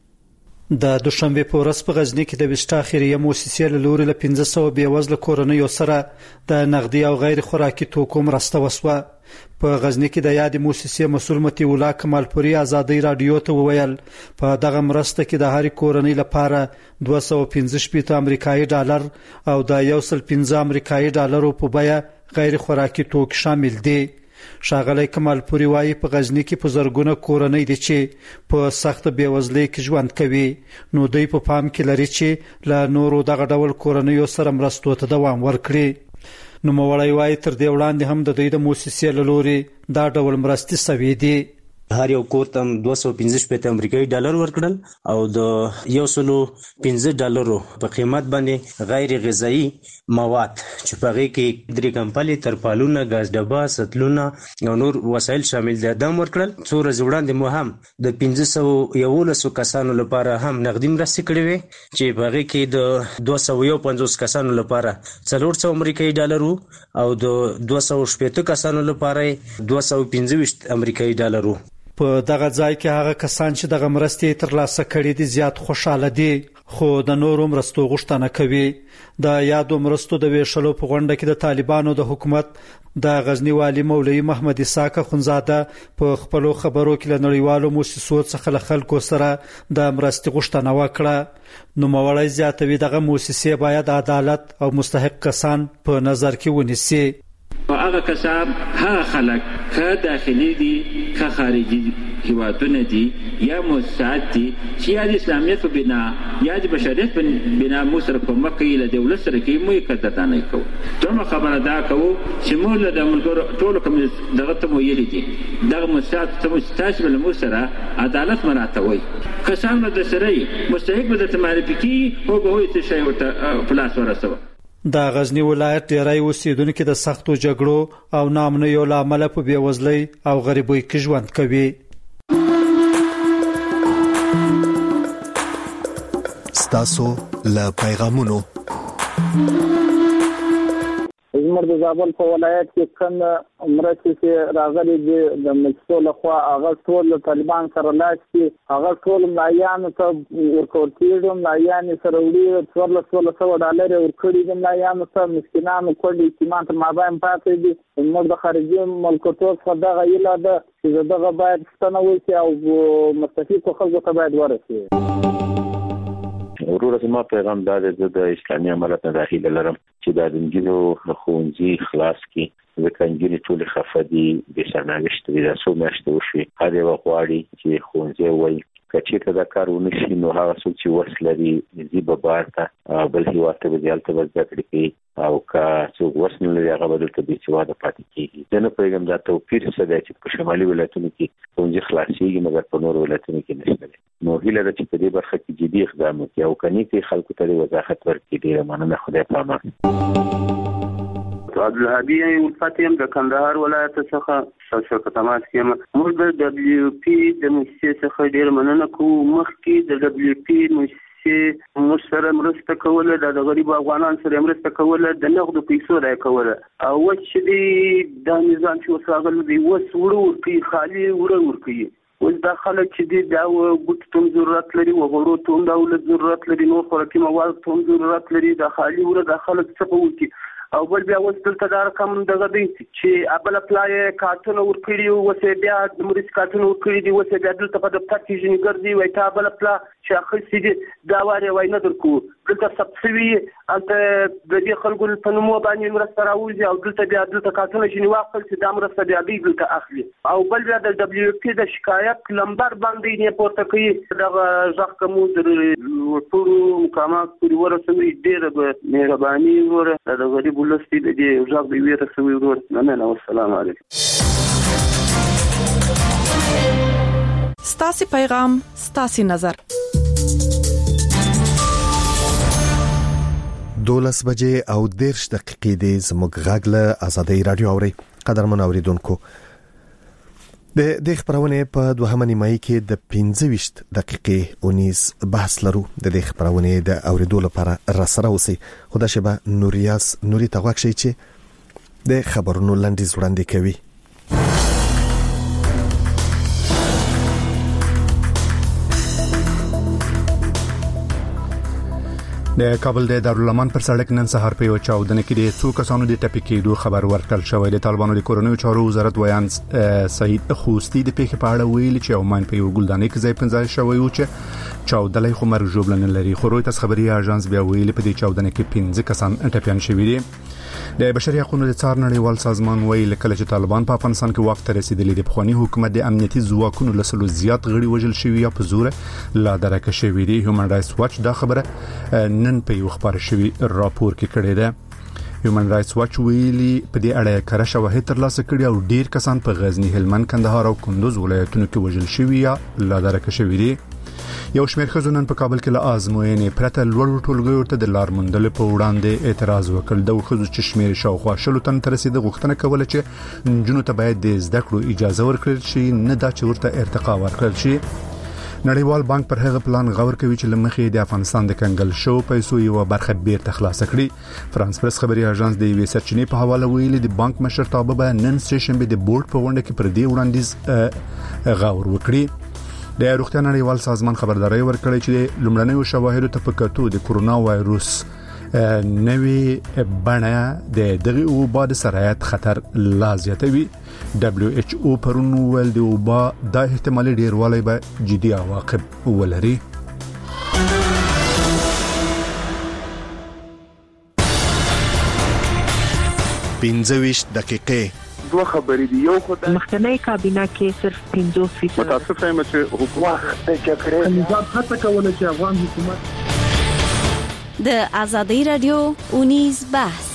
د دوشنبه په ورځ په غزنی کې د وشتا خیریه مؤسسې له لوري له پنځه سوه بیوزله کورنیو سره د نغدي او غیر خوراکي توکو مرسته وسوه. په غزنی کې د یاد مؤسسې مسؤل متي الله کمالپوري ازادي رادیو ته وویل په دغه مرسته کې د هر کورنۍ لپاره دوه سوه پنځه شپږ امریکایي ډالر او د یو سل پنځه امریکایي ډالرو په بیه غیر خوراکي توکي شامل دي. شاغلی کمالپوري وايي په غزنی کې په زرګونه کورنۍ دي چې په سخت بیوزلۍ کې ژوند کوي نو دوی په پام کې لري چې له نورو دغه ډول کورنیو سره مرستو ته دوام ورکړي. نو موړی وايي تر دې وړاندې هم د دوی د مؤسسې له لوري دا ډول مرستې سوي دي. هر یو کور ته دوه سوه پنځه شپږ امریکایي ډالر ورکړل او د یو سل پنځه ډالرو په قیمت باندې غیر غذایی مواد چې په هغه کې درې کمپلي ترپالونه غاز ډبه سطلونه او نور وسایل شامل دي دم ورکړل. څو ورځې وړاندې مو هم د پنځه سوه یولسو کسانو لپاره هم نقدي مرستې کړې وې چې په هغه کې د دوه سوه یو پنځوس کسانو لپاره څلور سوه امریکایي ډالر او د دوه سوه شپږ کسانو لپاره دوه سوه پنځه ویشت امریکایي ډالر. په دغه ځای کې هغه کسان چې دغه مرستې ترلاسه کړې دي زیات خوشاله دي خو د نورو مرستو غوښتنه کوي. د یادو مرستو د ویشلو په غونډه کې د طالبانو د حکومت د غزنی والی مولوی محمد اسحاق خنزاده په خپل خبرو کې له نړیوالو مؤسسو څخه له خلکو سره د مرستې غوښتنه وکړه. نو موړی زیاتوي دغه مؤسسې باید عدالت او مستحق کسان په نظر کې ونیسي. هغه کسان هغه خلک که داخلي دي که خارجي هیوادونه دي یا مؤسسات دي چې یا د اسلامیت په بنا یا د بشریت په بنا مو سره کومک کوي له دولت سره کوي مو یې قدرداني کوو. دومره خبره دا کوو چې موږ له ملګرو ټولو کوم دغه ته مو یلي دي دغه مؤسسات ته مو تاسو له مو سره عدالت مراتوي کسان د سره مستحق به د معرفي کیږي او به هوی څه شی ورته پلاس ورسوي. د غزنی ولایت ډیری اوسیدونکو د سختو جګړو او ناامنیو لامل په بیوزلۍ او غریبۍ کې ژوند کوي. ستاسو له پیغامونو زموږ د زابل په ولایت کې کوم مرستې چې راغلي دي د مکسو لخوا هغه ټول طالبان سره لاس کې هغه ټول ملایانو ته ورکول کېږي. ملایانې سره وړي څوارلس څوارلس سوه ډالر ورکړي دي ملایانو ته مسکینانو کونډې یتیمان ته مابین پاتې دي. زموږ د خارجي ملکتو څخه دغه هیله ده چې دغه باید پوښتنه وشي او مستفیدو خلکو ته باید ورسېږي. ورور زما پیغام دا دی د اسلامي امارت نه داخله لرم چې د انجیلو ښوونځي خلاص کی ځکه انجیل ټول خفه دي د سرنوشت دي تاسو مشته وشي هر یو غواړي چې ښوونځي وای کچې ته دا کار ونشي نو هغه څوک چې وسلري زی به بارته بل هیواد ته ځالته وځي کوي او کا څوک وسنه لري هغه بدل ته چې واده پاتې کیږي. د نه پیغام دا توپیر څه دی چې په شمالي ولایتونو کې ښوونځي خلاصيږي مګر په نورو ولایتونو کې نشته. نو هیله ده چې په دې برخه کې جدي اقدام وکړي او کني کې خلکو ته وضاحت ورکړي. ډیره مننه خدای پامه. عبدالهادي الفاتیم د کندهار ولایت څخه شرکت تماس کیم. موږ د دبلیو پی د مؤسسې څخه ډیر مننه کوو. مخکې د دبلیو پی مؤسسې موږ سره مرسته کوله د غریب افغانان سره مرسته کوله د نغدو پیسو راي کوله او چې د نظام چې وساغل دی وس وړو کې خالي وړو ورکی اوس دا خلک چې دي دا ګوت ته ضرورت لري وغړو ته دولت ضرورت لري نو خوراکي مواد ته ضرورت لري د خالي ور د خلک څه کوي او بل بیا اوس دلته دا رقم دغه دی چې ابل پلای کارتون ور کړی او وسه بیا د مریض کارتون ور کړی دی وسه بیا دلته په د پټی ژنې ګرځي وای تا ابل پلا چې اخر سي دا واره وای نه درکو دلته سبسوي انت د دې خلکو په نوم باندې مرسته راوځي او دلته بیا دلته کارتون ژنې واخل چې دا مرسته بیا دی دلته اخلي او بل بیا د دبليو پی د شکایت لمبر باندې نه پورته کوي دا ځخ کوم د ټولو مقامات پورې ورسوي ډېر به مهرباني ور د غریب ولستي د دې ځخ به ورسوي ور نه نه السلام علیکم. ستاسي پیغام ستاسي نظر. دولس بجې او دیرش دقیقې د زموږ غږ له آزادۍ رادیو اوري قدرمن اوریدونکو د دې خبرونه په دوهمه نیمایي کې د پنځه ویشت دقیقې اونیز بحث لرو د دې خبرونه د اوریدو لپاره را سره اوسئ خدای شبه نوریاس نوري تغوښ شي چې د خبرونو لاندې وړاندې کوي. د کابل د دارالمان پر سړک نن سهار په یو چاودنه کې د څو کسانو د ټپي کېدو خبر ورکړل شوی. د طالبانو د کورونو چارو وزارت ویان سعید خوستی د پیښې په اړه ویلي چې عمان په یو ګلدانۍ کې ځای پنځه شوی او چې چاودلې خو مرګ جوړ نه لري. خو رويترز خبري اژانس بیا ویلي په دې چاودنه کې پنځه کسان ټپيان شوي دي. د بشري حقوقو د څار نړیوال سازمان ویلي کله چې طالبان په افغانستان کې وخت رسیدلی د بخوانی حکومت د امنیتي ځواکونو لسلو زیات غړي وژل شوی یا په زور لا درکه شوی دي. هیومن رائټس واچ دا خبره نن په یو خبر شوی راپور کې کړی دی. هیومن رائټس واچ ویلي په دې اړه کړه شواهد ترلاسه کړي او ډیر کسان په غزنی، هلمند، کندهار او کندوز ولایتونو کې وژل شوی یا لا درکه شوی دي. یو شمېر ښځو نن په کابل کې له ازموینې پرته لوړو ټولګیو ته د لار موندلو په وړاندې اعتراض وکړ. د ښځو چې شمېر شاوخوا شلو تن ته رسیده غوښتنه کوله چې نجونو ته باید د زده کړو اجازه ورکړل شي، نه دا چې ورته ارتقا ورکړل شي. نړیوال بانک پر هغه پلان غور کوي چې لمخې د افغانستان د کنګل شو پیسو یو برخه بیرته خلاص کړي. فرانس پریس خبري اژانس د یوې سرچینې په حواله ویلي د بانک مشرتابه به نن سه شنبه د بورډ په غونډه کې پر دې وړاندیز غور وکړي. د روغتیا نړیوال سازمان خبرداري ورکړی چې لومړنیو شواهدو ته په کتو د کورونا وایروس نوې بڼه د دغه وبا د سرایت خطر لا زیاتوي. دبليو ایچ او پرون ویل د وبا د احتمالي ډیروالی به جدي عواقب ولري. پنځه ویشت دقیقې دوه خبرې دي. یو خدای مخکنی کابینه کې صرف پنځه فیصد متاسف یم چې حکومت د جګړې نظام هڅه کوله چې افغان حکومت د آزادۍ رادیو اونیز بحث.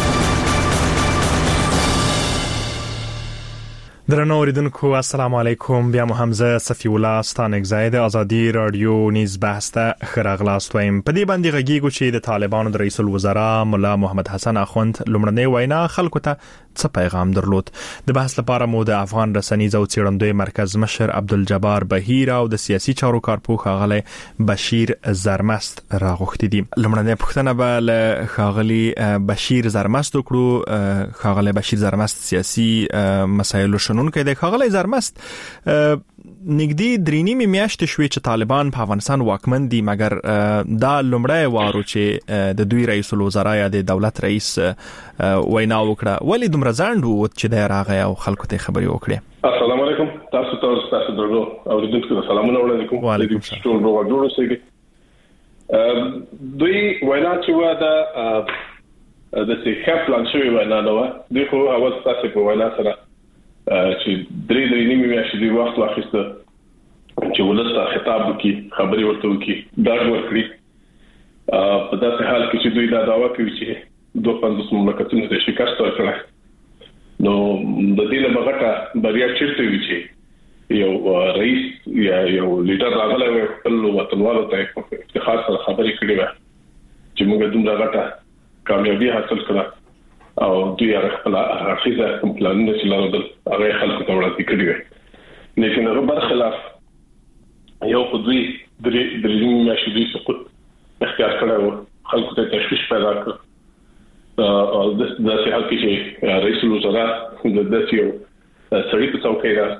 درنو اوریدونکو السلام علیکم. بیا مو حمزه صفی الله ستانک زاید ازادي رادیو نیز بحث ته خراغلاست وایم. په دې باندې غږیږو چې د طالبانو د رئیس الوزرا مولا محمد حسن اخوند لومړنۍ وینا خلکو ته څه پیغام درلود. د بحث لپاره مو د افغان رسنیز او څېړندوی مرکز مشر عبدالجبار بهیر او د سیاسي چارو کارپوه ښاغلی بشیر زرمست راغوښتي دي. لومړنۍ پوښتنه به له ښاغلي بشیر زرمست وکړو. ښاغلی بشیر زرمست سیاسي مسایلو شنونکی دی. ښاغلی زرمست نږدې درې نیمې میاشتې شوې چې طالبان په افغانستان واکمن دي، مګر دا لومړی وارو چې د دوی رئیس الوزرا یا د دولت رئیس وینا وکړه. ولې دومره ځنډ و چې دی راغی او خلکو ته خبرې وکړې؟ السلام علیکم. تاسو ته تاسو درلو اوریدونکو ته سلامونه وړاندې کوم. وعلیکم السلام. ټول روغ جوړ اوسئ. دوی وینا چې و دا د سیاست پلان شوی وینا نه و. دوی خو اول تاسو په وینا سره چې درې درې نیمه میاشتې دی وخت واخیسته چې ولسته خطاب وکړي، خبري ورته وکړي، دا ورکړي. په داسې حال کې چې دوی دا دعوا کوي چې دوه پنځوس مملکتونو ته شکست ورکړه، نو د دې له بغټه بریا چیرته وي چې یو رئیس یا یو لیډر راغلی وي خپل وطنوالو ته افتخار سره خبرې کړې وي چې موږ دومره غټه کامیابي حاصل کړه او دوی هغه خپل حافظه کوم پلانونه چې لرل هغه خلکو ته وړاندې کړی وي. لیکن هغه برخلاف یو خو دوی درې درې میاشتې دوی سقوط اختیار کړی و، خلکو ته تشویش پیدا کړ. او د داسې حال کې چې رئیس الوزرا د داسې یو سړي په څوکۍ راځي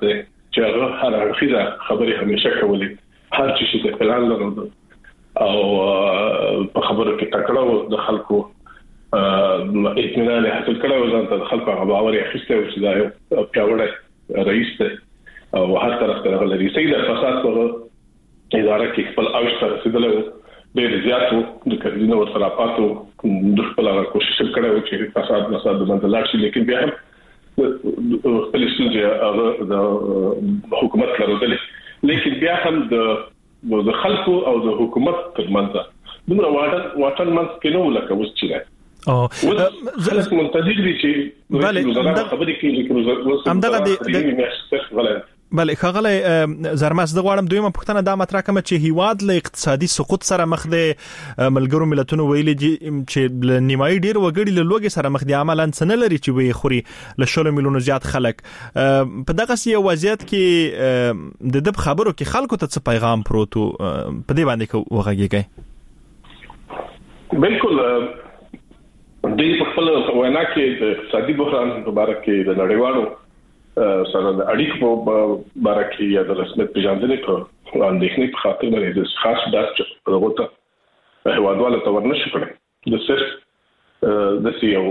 چې هغه هر اړخیزه خبرې همیشه کولې هر څه چې د پلان لرو او په خبرو کې تکړه د خلکو اطمینان حاصل کړو ځان ته خلکو باور یې اخیسته او چې دا یو پیاوړی رئیس دی او هر طرف ته غلري سید فساد په اداره کې خپل اوشته رسیدلو ډېر زیاتو د کډینو ورسره پاتو د خپل کوشش کړو چې فساد مساد د منځ شي لیکن بیا هم خپل سوجه د حکومت لرودلې لیکن بیا هم د خلکو او د حکومت ترمنځ دومره واټن واټن منځ کې نو لکه اوس چې او زه منتظر دي چې بله خبرې کوي چې همدغه د بله خغله زرماس د غواړم دویمه پښتنه د مطرح کوم چې هیواد له اقتصادي سقوط سره مخ دی ملګرو ملتونو ویلي چې نیمایي ډیر وګړي له لوګي سره مخ دي عملاً سن لري چې وي خوري له شلو میلیونو زیات خلک په دغه سي وضعیت کې د دب خبرو کې خلکو ته څه پیغام پروتو په دې باندې وغږیږي بالکل د خپل وینا کې د اقتصادي بحران په اړه کې د نړیوالو سره د اړیکو په اړه کې یا د رسمیت پیژندنې په اندېښنې په خاطر باندې د خاص داسې په وروته هوادواله تور نشي کړی د صرف د سیو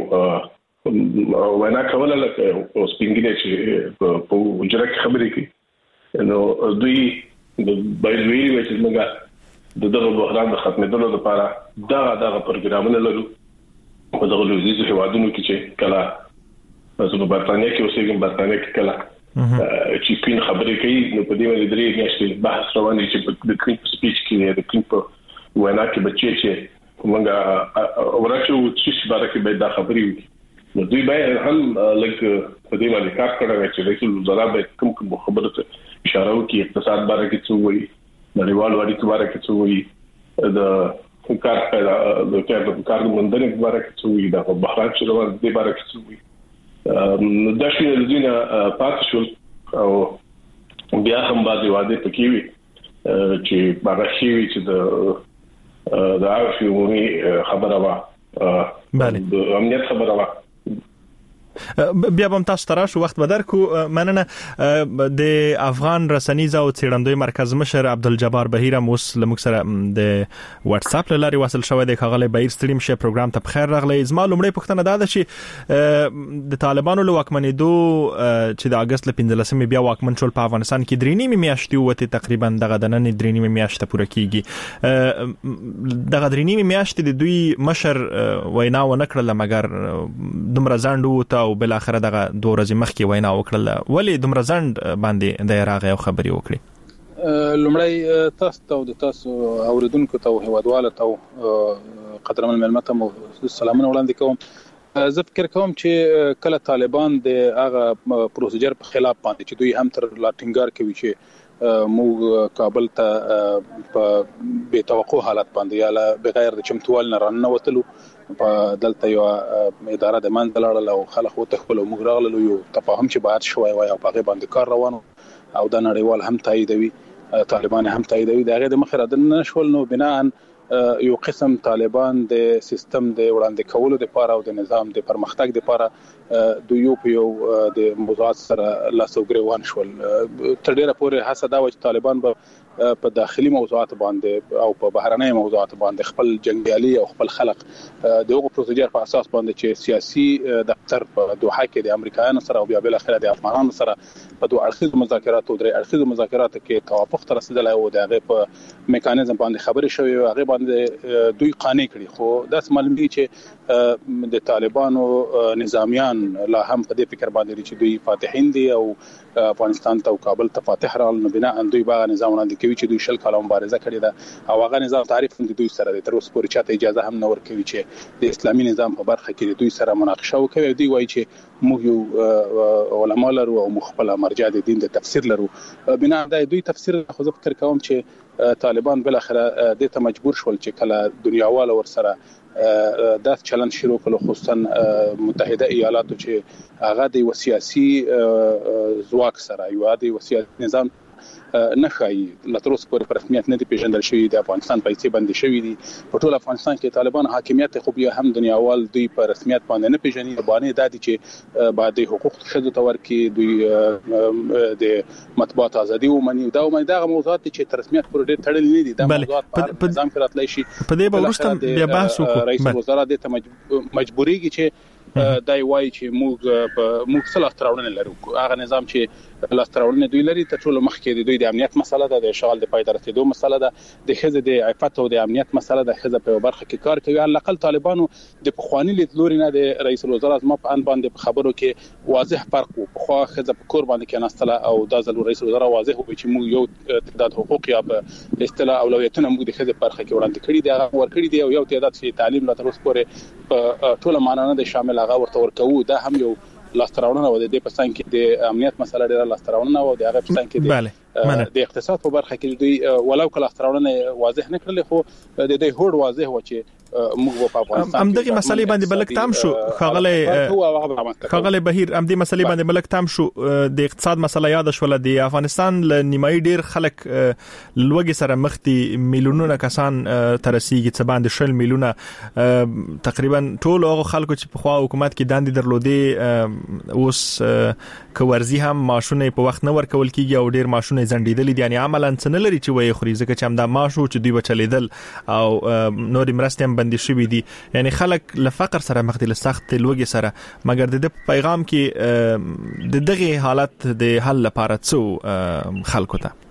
وینا کوله لکه او سپینګری چې په وجره کې خبرې کوي نو دوی د بایلوي چې موږ د دغه بحران د ختمېدلو لپاره دا دغه پروګرامونه لرو په دغه لویز هوادونو کې چې کله زه په برتانیا کې اوسېږم برتانیا کې کله چې کین خبرې کوي نو په دې باندې درې میاشتې بحث روان دي چې د کین په سپیچ کې د کین په وینا کې بچي چې موږ ورته چې باره کې به دا خبرې وي نو دوی به هم لکه په دې باندې کار کړی چې رئیس الوزرا به کوم کوم خبرو ته اشاره وکړي اقتصاد باره کې څه وایي نړیوال اړیکو باره کې څه وایي د کار پیدا د کار د کار مندنې باره کې څه وایي د بحران چې روان دي باره کې څه وایي دا شي د دینه پاتشول او بیا هم باندې واده پکې وي چې باغ شي چې د د عارفي خبره وا د امنیت خبره وا بیا هم تاسو ته راشو وخت بدر کو مننه د افغان رسنیز او څېړندوی مرکز مشر عبدالجبار بهیر موس لمک سره د واتس اپ لاري وصل شوی د خغله بهیر ستریم شه پروګرام ته بخیر راغلی زما لومړی پښتنه دا ده چې د طالبانو له واکمنېدو چې د اگست ل پنځلسمې بیا واکمن شول په افغانستان کې درې نیمه میاشتې وته تقریبا دغه د نن درې نیمه میاشته پوره کیږي دغه درې نیمه میاشتې د دوی مشر وینا و نکړل مګر دومره ځاندو ته او بل اخر دغه دوه ورځې مخکې وینا وکړه ولی دومره ځند باندې د راغې او خبري وکړي لومړی تاسو ته د تاسو اوریدونکو ته هوادواله ته قدرمن ملمته مو سلامونه وړاندې کوم زه فکر کوم چې کله طالبان د هغه پروسیجر په خلاف باندې چې دوی هم تر لا ټینګار کوي چې مو کابل ته په بے توقع حالت باندې یا بغیر د چمتوال نه رانه وتلو په دلته یو اداره د منځ لاړل او خلک وته خپل موږ راغلو یو تفاهم چې بعد شوی وای او په هغه باندې کار روانو او د نړیوال هم تاییدوي طالبان هم تاییدوي دغه د مخه را نشول نو بناء یو قسم طالبان د سیستم د وړاندې کولو لپاره او د نظام د پرمختګ لپاره د یو په یو د موضوعات سره لاسوګریوان شول تر ډیره پورې حسد او طالبان به په داخلي موضوعات باندې او په بهرنۍ موضوعات باندې خپل جنگیالي او خپل خلق دغه پروسیجر په اساس باندې چې سیاسي دفتر په دوحه کې د امریکایانو سره او بیا بل اخره د افغانانو سره په دوه اړخیزو مذاکراتو او درې اړخیزو مذاکراتو کې توافق تر رسیدلی او دغه په میکانیزم باندې خبرې شوې هغه باندې دوی قانع کړي خو داس معلومي چې د طالبانو نظامیان لا هم په دې فکر باندې چې دوی فاتحین دي او افغانستان ته او کابل ته فاتح راغلل نو بنا دوی باغ نظام وړاندې کوي چې دوی شل کاله مبارزه کړې ده او هغه نظام تعریف هم دوی سره د تر اوسه پورې چاته اجازه هم نه ورکوي چې د اسلامي نظام په برخه کې دوی سره مناقشه وکړي دوی وایي چې موږ یو علما لرو او مخبل مرجع د دین د تفسیر لرو بنا د دوی تفسیر خو زه فکر کوم چې طالبان بل اخره د ته مجبور شول چې کله دنیاواله ور سره داس چلن شروع کړو خصوصا متحده ایالاتو چې هغه د سیاسي ځواک سره یو د سیاسي نظام نه ښایي لا تر اوسه پورې په رسمیت نه دي پیژندل شوي د افغانستان پیسې بندي شوي دي په ټول افغانستان کې طالبان حاکمیت خو بیا هم دنیاوال دوی په رسمیت باندې نه پیژني باندې د دې چې بعد حقوق ښځو ته ورکړي دوی د مطبوعات ازادي ومني دا ومني دا موضوعات چې تر رسمیت پورې ډېر تړلي نه دي دا موضوعات په نظام کې راتللی شي په دې به وروسته بیا بحث وکړو رئیس الوزرا د مجبورېږي چې دای وایي چې موږ په موږ سره لاستراوړنه لرو هغه نظام چې لاستراوړنه دوی لري ته ټول مخکې د دوی د امنیت مسله ده د اشغال د پایدار رسیدو مسله ده د خزه د عفت او د امنیت مسله ده خزه په برخه کې کار کوي علي اقل طالبانو د پخوانی لیدلوري نه د رئیس الوزرا از ما په ان باندې خبرو کې واضح فرق وو په خو خزه په کور باندې کې نستله او د ځل رئیس الوزرا واضح وو چې موږ یو تعداد حقوق یا په اصطلاح اولویتونه موږ د خزه په برخه کې وړاندې کړی دي هغه ورکړي دي او یو تعداد چې تعلیم لا تر اوسه پورې په ټول معنی نه شامل هغه ورته ورکوي دا هم یو لاستراوړنه و د دې په څنګ کې د امنیت مسله ډیره لاستراوړنه و د هغه په څنګ کې د اقتصاد په برخه کې دوی ولو کله لاستراوړنه واضح نه کړل خو د دې هوډ واضح و چې موږ په افغانستان هم دغه مسلې باندې بلک تام شو خغله خغله بهیر هم دې مسلې باندې بلک تام شو د اقتصاد مسله یاد شول د افغانستان ل نیمایي ډیر خلک لوګي سره مختي میلیونونه کسان ترسيږي څه باندې شل میلیونه تقریبا ټول هغه خلکو چې په خوا حکومت کې داندې درلودي اوس کورزي هم ماشونه په وخت نه ورکول کیږي او ډیر ماشونه زندیدل دي یعنی عملاً څه نه لري چې وایي خوري ځکه چې هم دا ماشو چې دوی بچلیدل او نور مرستې بندي شوی دي یعنی خلک له فقر سره مخ دي له سخت لوګي سره مګر د پیغام کې د دغه حالت د حل لپاره څو خلکو ته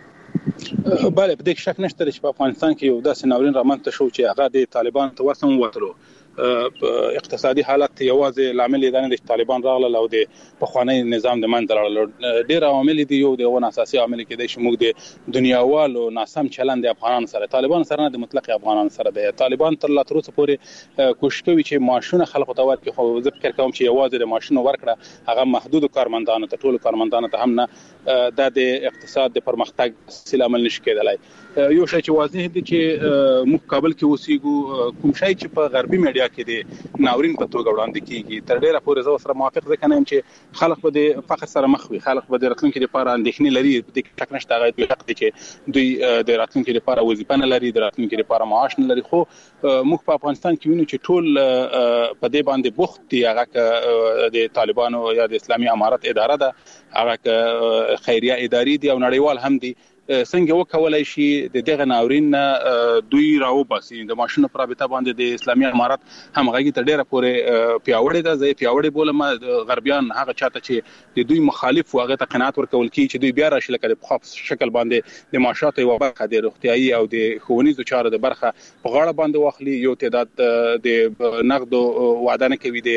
بله په دې شک نشته چې په افغانستان کې یو داسې ناورین رامنځته شو چې هغه د طالبان ته وسم وتلو اقتصادي حالت یوازې لامل دی نه د طالبان راغله او د پخوانی نظام د منځ راغله ډیر عوامل دي یو د ون اساسي عامل کې د شموږ د دنیاوالو ناسم چلند د افغانانو سره طالبان سره نه د مطلق افغانانو سره د طالبان تر لا تر اوسه پورې کوشش کوي چې ماشونه خلکو ته ورکړي خو زه فکر کوم چې یوازې د ماشونو ورکړه هغه محدود کارمندانو ته ټول کارمندانو ته هم نه د اقتصاد د پرمختګ سیل عمل نشي کېدلای یو شی چې واضح دي چې مقابل کې اوسېګو کوم شی چې په غربي میډیا کې دي ناورین په توګه وړاندې کیږي تر ډیره پورې زه سره موافق ځکه نه یم چې خلک به د فقر سره مخ وي خلک به د راتلونکي لپاره اندېښنې لري د دې شک نشته هغه دوی حق دي چې دوی د راتلونکي لپاره وظیفه نه لري د راتلونکي لپاره معاش نه لري خو موږ په افغانستان کې وینو چې ټول په دې باندې بوخت دي هغه د طالبانو یا د اسلامي امارت اداره ده هغه خیریه اداري دي او نړیوال هم دي څنګه وکولای شي د دغه ناورین دوی راو باسي د ماشینو پر رابطه باندې د اسلامي امارت همغږي ته ډیره پورې پیاوړی ده زه پیاوړی بولم غربیان هغه چاته چې د دوی مخالف واغه ته قناعت ورکول کی چې دوی بیا راشي لکه په خاص شکل باندې د معاشات او برخه د روغتيایي او د ښوونیزو چارو د برخه په غاړه باندې واخلي یو تعداد د نقد وعده نه کوي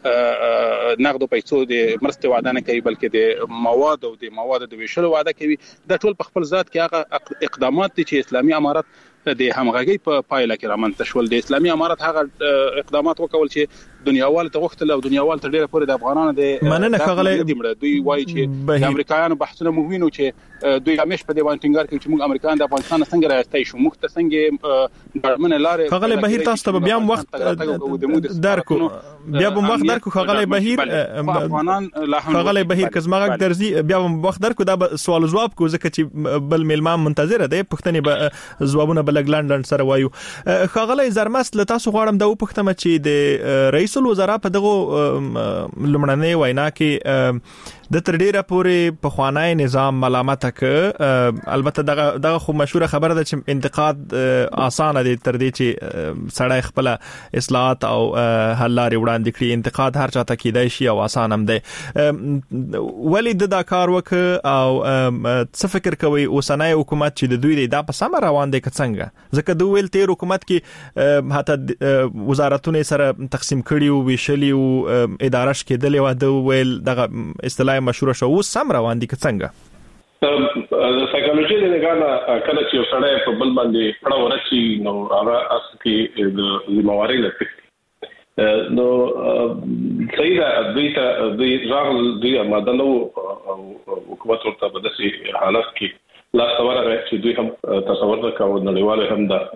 د نقد پیسو د مرستې وعده نه کوي بلکې د مواد او د مواد د ویشلو وعده کوي د ټول په خپل ذات کې هغه اقدامات چې اسلامي امارت د همغږي په پایله کې رامنځته شول د اسلامي امارت هغه اقدامات وکول چې دنیاوال ته وخت له دنیاوال ته ډیره پورې د افغانانو د مننه خغله دوی وایي چې د امریکایانو بحثونه مو وینو چې دوی همیش په دې باندې ټینګار کوي چې موږ امریکایان د افغانستان څنګه راځي شو موږ ته څنګه ډرمنه لارې خغله بهیر تاسو ته بیا وخت درکو بیا به وخت درکو خغله بهیر افغانان خغله بهیر کزماغه درځي بیا به وخت درکو دا سوال جواب کو ځکه چې بل میلمان منتظر دی پښتني به جوابونه بلګ لندن سره وایو خغله زرمست له تاسو غواړم دا وپښتم چې د رئیس الوزرا په دغه لمړنۍ وینا کې د تر ډیره پورې په خوانای نظام ملامت ک البته دغه دغه خو مشهور خبره ده چې انتقاد اسانه دي تر دې چې سړی خپل اصلاحات او حل لارې وړاندې کړي انتقاد هر چاته کیدای شي او اسانه هم دی ولی د دا کار وک او څه فکر کوي اوسنۍ حکومت چې د دوی د په سم روان دي څنګه ځکه دوی ویل تیر حکومت کې حتی وزارتونه سره تقسیم کړي او ویشلي او اداره شکېدلې و د ویل دغه اصطلاح مشهور شو سم روان دي څنګه د سایکولوژي د غانا کله چې یو سړی په بل باندې پړه ورچی نو هغه اصلي د ذمہواری لري نو صحیح ده دوی ته دوی ځاغل دوی مدنو حکومت ورته په داسې حالت کې لا څوره چې دوی هم تصور وکاو نړیوال هم دا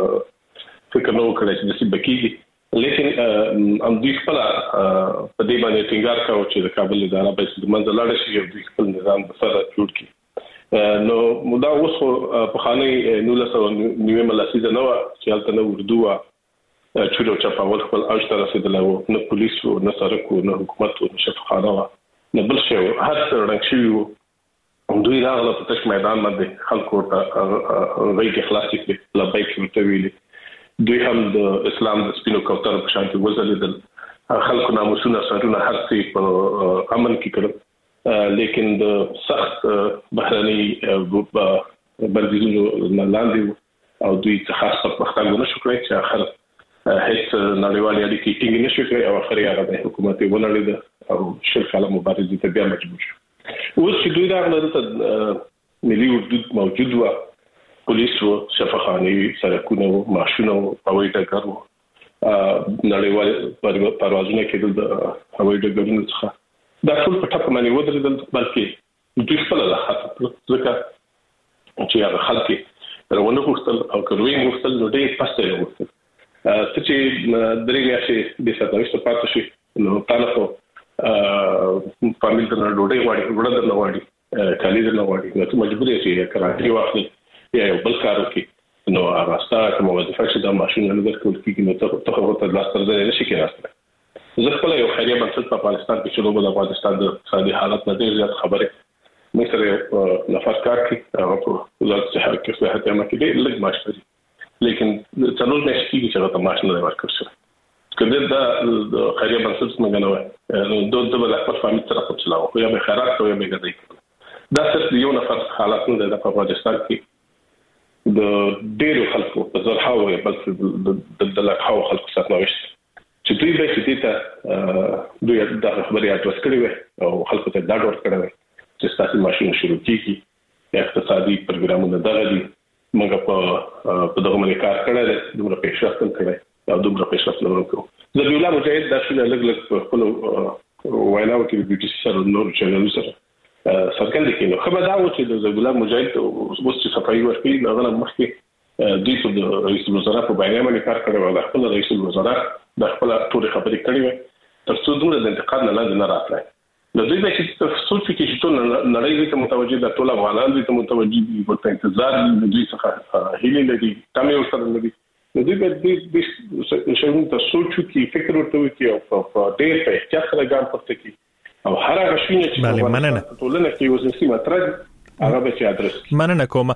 فکر نو کړی چې د سبکیږي لیکن ام دوی خپل په دې باندې ټینګار کاوه چې د کابل اداره به د منځ لاړ شي او دوی خپل نظام په سره جوړ کړي نو مودا اوس په خانه نو له سره نیمه ملاسیزه نو چې هلته نو اردو چورو چپاول خپل اوجته رسیدله وو، نه پولیس وو، نه سرک وو، نه حکومت وو، نه شفاخانه وو، نه بل شی وو، هر څه رنګ شوي وو. دوی راغله په تش میدان باندې خلکو ته غېږې خلاصې کړې، لبیک ورته ویلي. دوی هم د اسلام د سپینو کوترو په شان کې وځلېدل، خلکو ناموسونه سرونه هر څه په امن کې کړل. لیکن د سخت بهرني بندیزونو لاندې او دوی څه خاص پرمختګ ونه شو کړی چې اخر هیڅ نړیوالې اړیکې ټینګې نه شوې کړې او اخر یې هغه د حکومت یې ونړېده او شل کاله مبارزې ته بیا مجبور شو. اوس چې دوی راغله دلته ملي حدود موجود وه، پولیس وو، شفاخانې وي، سرکونه وو، ماشونه وو، هوایي ډګر وو، نړیوال پروازونه کېدل د هوایي ډګرونو څخه. دا ټول په ټاپه باندې ودرېدل، بلکې دوی خپله راخته ځکه چې هغه خلک یې ونه غوښتل او که دوی یې غوښتل نو ډېر پسته یې غوښتل. څه چې درې میاشتې بې سرنوشته پاتې شي نو تا نه خو فامیل درنه ډوډۍ غواړي، وړه درنه غواړي، کالي درنه غواړي، نو ته مجبور یې چې کراچۍ واخلې یا یو بل کار وکړي. نو هغه ستا کومه وظیفه چې دا ماشینونه نه درکول کېږي نو ته ته هغو ته لاس تر ځای نه شي کېناستلی. زه خپله یو خیریه بنسټ په افغانستان کې چې د افغانستان د اقتصادي حالت نه ډېر زیات خبرې موږ سره یو نفر کار کوي، هغه په وزارت صحت کې صحت عامه کې ډېر لږ معاش لري، لیکن څلور میاشتې کېږي چې هغه ته معاش نه دی ورکړل شوی. که دې دا خیریه بنسټ څنګه نه وای نو دوی به د خپل فامیل سره خپل چلاوه، خو یا به خیرات کوي یا به ګډوډي کوي. دا صرف د یو نفر حالت نه دی د افغانستان کې د ډېرو خلکو په زرهاوو یا بلکې د لکهاوو خلکو سرنوشت چې دوی به چې دې ته دوی دا خبرې اډرس کړې وي او خلکو ته ډاډ ورکړی وي چې ستاسې ماشین شروع کېږي یا اقتصادي پروګرامونه دغه دي، موږ په دغه باندې کار کړی دی، دومره پیشرفت هم کړی او دومره پیشرفت نه ورکوو. ذبیح الله مجاهد دا شونه لږ لږ په خپلو ویناوو کې د بي بي سي سره نورو چینلونو سره څرګند کړي. نو ښه به دا و چې د ذبیح الله مجاهد اوس چې صفایي ورکوي نو هغه نه مخکې دوی په د رئیس الوزرا په بیانیه باندې کار کړی و، د خپل رئیس الوزرا د خپل ټولې خبرې کړې وې تر څو دومره د انتقاد نه لاندې نه راتلی. نو دوی به چې سوچ وکړي چې ټول نړۍ دوی ته متوجه ده، ټول افغانان دوی ته متوجه دي، ورته انتظار دي، دوی څخه هیلې لري، تمې ورسره لري. نو دوی به دې شیانو ته سوچ وکړي، فکر ورته وکړي او په ډېر په احتیاط سره ګام پورته کړي او هر هغه شی چې په ټولنه کې یو ځینې مطرح هغه به چې ادرس کړي. مننه کوم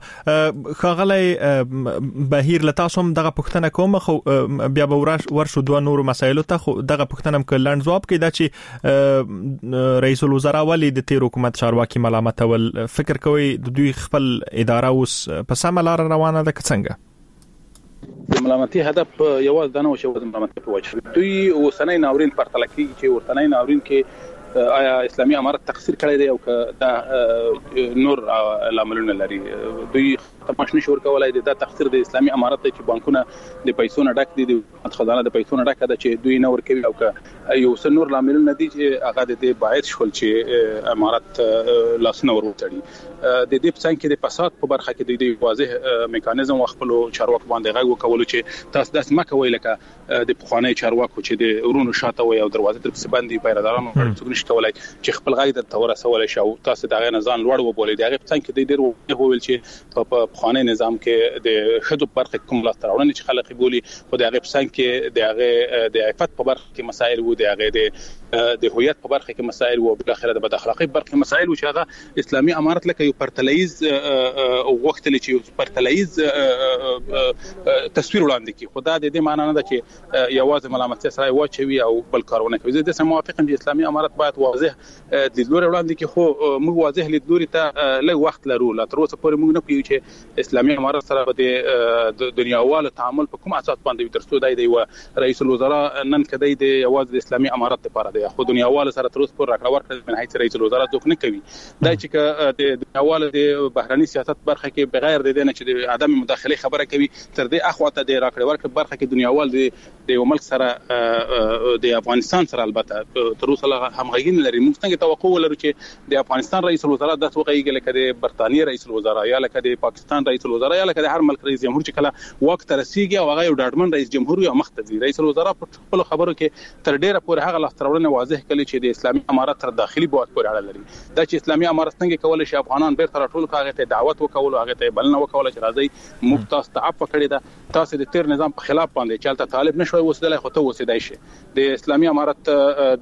ښاغلی بهیر، له تاسو هم دغه پوښتنه کوم، خو بیا به ورشو دوه نورو مسایلو ته. خو دغه پوښتنه هم که لنډ ځواب کړي دا چې رئیس الوزرا ولې د تیر حکومت چارواکي ملامتول، فکر کوي د دوی خپل اداره اوس په سمه لار روانه ده که څنګه؟ د ملامتي هدف یوازې دا نه و چې د ملامتي په وجه دوی اوسنۍ ناورین پرتله کېږي چې اوسنۍ ناورین کې آیا اسلامي امارت تقصیر کړی دی او که دا نور لاملونه لري. دوی تماش نشي ورکولای دا تقصیر د اسلامي امارت چې بانکونه د پیسو نه ډک دي، د خزانه د پیسو نه ډک ده چې دوی نه ورکوي، او که یو څه نور لاملونه دي چې هغه د دې باعث شول چې امارت لاسونه وروتړي. د دې په څنګ کې د فساد په برخه کې د واضح میکانیزم خپل چارواکو باندې غږ وکول چې تاسو داس ما کوي لکه د پخوانی چارواکو چې د ورونو شاته وي او دروازه تر څه باندې پیرادارانو څنګه نشي کولای چې خپل غږ د تور سوال شو تاسو دغه نظام لوړ وبولې دغه څنګه کې د ډیر وویل چې په پخوانی نظام کې د خدو برخه کوم لا ترونه چې خلک بولی خو دغه څنګه کې دغه د عفت په برخه کې مسائل وو، دغه د د هویت په برخه کې مسائل وو، بل اخر د بد اخلاقی په برخه کې مسائل وو چې هغه اسلامي امارت لکه یو پرتلایز او وخت لري چې پرتلایز تصویر وړاندې کوي. خدا د دې معنی نه ده چې یوازې ملامتي سره واچوي او بل کارونه کوي. زه د سم موافقم چې اسلامي امارت باید واضح لیدلوري وړاندې کوي، خو موږ واضح لیدلوري ته لږ وخت لرو. لا تر اوسه پورې موږ نه پیو چې اسلامي امارت سره د دنیاوال تعامل په کوم اساس باندې ترڅو دای دی و رئیس الوزرا نن کدی د یوازې د اسلامي امارت لپاره دی، خو دنیاوال سره تر اوسه پورې راکړه ورکړه من هیڅ رئیس الوزرا ځوک نه کوي. دا چې د دنیاوال د بهرني سیاست برخه کې بغیر د دې نه چې د عدم مداخله خبره کوي تر دې اخواته د راکړه ورکړه برخه کې دنیاوال د یو ملک سره د افغانستان سره البته تر اوسه همغږي نه لري. موږ څنګه توقع ولرو چې د افغانستان رئیس الوزرا د توګه لکه د برتانیې رئیس الوزرا یا لکه د پاکستان رئیس الوزرا یا لکه د هر ملک رئیس جمهور چې کله وخت رسیږي او هغه یو ډاډمن رئیس جمهور یا مختزي رئیس الوزرا په خپل خبرو کې تر ډیر ډیره پورې هغه لاسترونه واضح کړي چې د اسلامي امارت تر داخلي بواد پورې اړه لري دا چې اسلامي امارت څنګه کولای شي افغانان بیرته راټول کړي هغه ته دعوت وکول هغه ته بلنه وکول چې راځي موږ تاسو ته عفو کړی دا تاسو د تیر نظام په خلاف باندې چلته طالب نشوي وسیدلای خو ته وسیدای شي د اسلامي امارت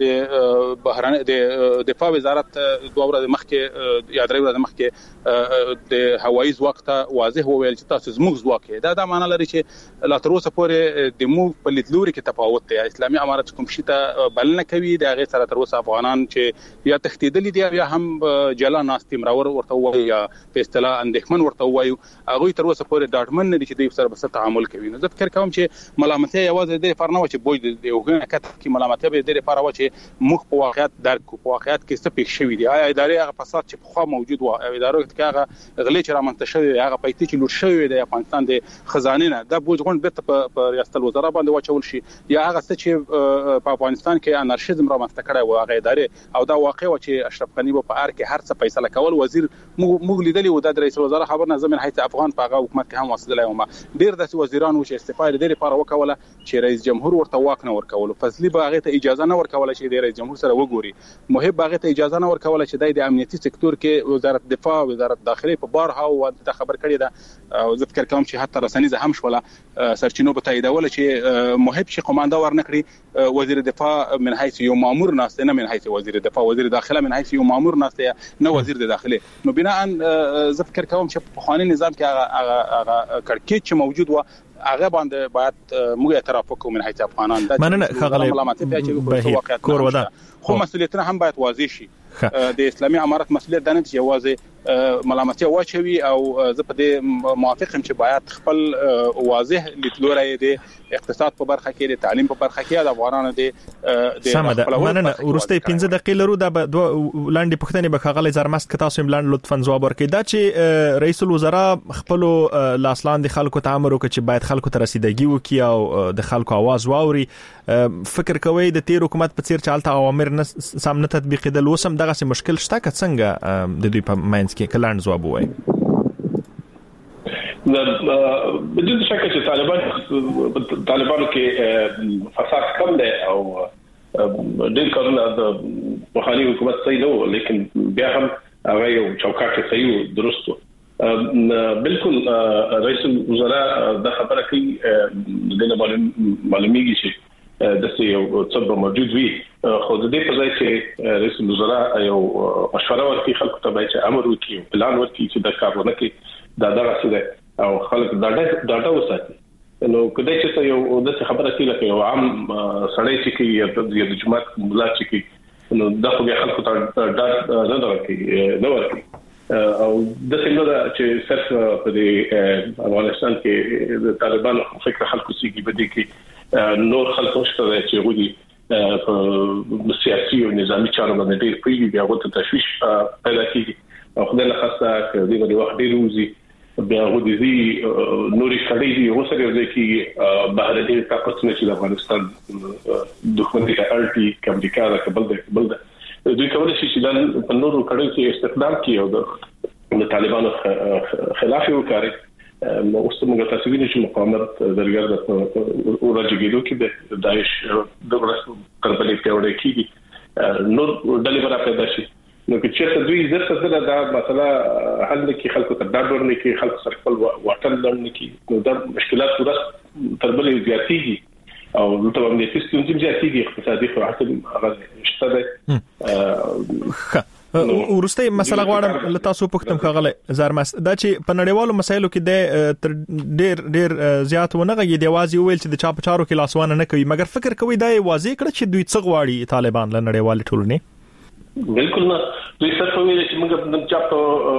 د بهرنی د دفاع وزارت دوه ورځې مخکې یا درې ورځې مخکې د هوایي ځواک ته واضح وویل چې تاسو زموږ ځواک دا دا معنی لري چې لا تر اوسه پورې د موږ په لیدلوري کې تفاوت دی اسلامي امارت کوم شي ته بلنه کوي د هغه سره تر اوسه افغانان چې یا تختیدل دي یا هم جلا ناستي مرور ورته وایي یا په اصطلاح اندېښمن ورته وایي هغه تر اوسه پورې ډاډمن نه دي چې دوی سره به تعامل کوي نو زه فکر کوم چې ملامتي یوازې د فرنو چې بوج د یو کته کې ملامتي به د لپاره و چې موږ په واقعیت درک په واقعیت کې څه پېښ شوی دی آیا ادارې هغه فساد چې په خوا موجود و او ادارو کې هغه غلې چې رامنځته شوی هغه پیسې چې لوټ شوی دی افغانستان د خزانه نه د بوج غونډ به په ریاست الوزرا باندې واچول شي یا هغه څه چې په افغانستان کې انارشیزم رامنځته کړی و هغه ادارې او دا واقع و چې اشرف غنی په ار کې هر څه فیصله کول وزیر موږ لیدلی و د رئیس الوزرا خبر نه زمين حیث افغان په هغه حکومت کې هم واسطه ما ډیر د وزیرانو چې استعفا لري لپاره وکوله چې رئیس جمهور ورته واک نه ورکول فضلی به هغه ته اجازه نه ورکول چې د رئیس جمهور سره وګوري محب هغه ته اجازه نه ورکول چې د امنیتي سکتور کې وزارت دفاع وزارت داخلي په بارها او د خبر کړی دا او زه فکر کوم چې حتی رسنیزه هم شوله سرچینو به تاییدول چې محب شي قومانده ورنکړي وزیر دفاع من حيث یو مامور ناست نه من حيث وزیر دفاع وزیر داخله من حيث یو مامور ناست نه وزیر د داخله نو بنا زه فکر کوم چې په قانوني نظام کې هغه هغه کړکېچ چې موجود و هغه باندې باید موږ اعتراف وکړو من حيث افغانان د ملامت بیا چې واقعیت کور ودا خو مسؤلیتونه هم باید واضح شي د اسلامي امارت مسؤلیت د نن یوازې ملامتي واچوي او زه په دې موافقم چې باید خپل واضح لیدلوري د اقتصاد په برخه کې د تعلیم په برخه کې د افغانانو د سمده مننه ورسته پنځه دقیقې لرو د لاندې پښتنې به خغل زرمست ک تاسو ملان لطفا ځواب ورکړئ دا چې رئیس الوزرا خپل لاسلاند خلکو ته امر وکړي چې باید خلکو ته رسیدګي وکړي او د خلکو आवाज واوري فکر کوي د تیر حکومت په څیر چالت اوامر نه سم نه تطبیقیدل وسم دغه څه مشکل شته که څنګه د دوی په ماینس کې کلاند ځواب وایي بدون شک چې طالبان طالبانو کې فساد کم دی او ډېر کارونه د بخاري حکومت صحیح نه و لیکن بیا هم هغه یو چوکاټ صحیح درست و بالکل رئیس الوزرا د خبره کوي د معلومیږي چې د یو څه موجود وي خو د دې په ځای چې رئیس الوزرا یو مشوره ورکړي خلکو ته باید امر وکړي پلان ورکړي چې د کارونه کې دا دغه څه او خلک دا ډاټا وساتي نو کله چې یو د خبره کې لکه یو عام سړی چې کې د جماعت ملا چې کې نو د خو خلکو ته ډاټا نه ورکړي نو ورکړي او د څنګه چې صرف په دې افغانستان کې د طالبانو فکر خلکو سيږي بده کې نور خلکو شته چې غوډي په سیاسي او نظامی چارو باندې ډېر پیږي بیا وته تشویش پیدا کیږي او خدای له خاصه کې د دې وخت ډېر وزي بیا غوډي دي نوري کړي دي اوسه کې بهرني طاقت نه چې د افغانستان دښمن دي ارتي امریکا د کبل د کبل د دوی کولای شي چې د نورو کړي کې استخدام کوي او د طالبانو خلاف وکړي نو اوس موږ تاسو وینئ چې مقاومت درګر د اورځګیدو کې د داعش د ورسو تربلې پیوړې کیږي نو ډلې برابر پیدا شي نو چې دوی زړه سره دا مسله حل کې خلکو ته ډاډ ورنه کې خلکو سره خپل واټن لرنه کې نو دا مشکلات ورس تربلې زیاتېږي او د تبعیض ستونزې زیاتېږي اقتصادي خواهد هغه شته ده ورسته مسله غواړم له تاسو پوښتنه کوله زرمست دا چې په نړیوالو مسایلو کې د ډېر ډېر زیات ونه غږی دی واځي ویل چې د چا په چارو کې لاسوانه نه کوي مګر فکر کوي دا واځي کړ چې دوی څه غواړي طالبان له نړیوال ټولنې بالکل نه دوی څه کوي چې موږ د چا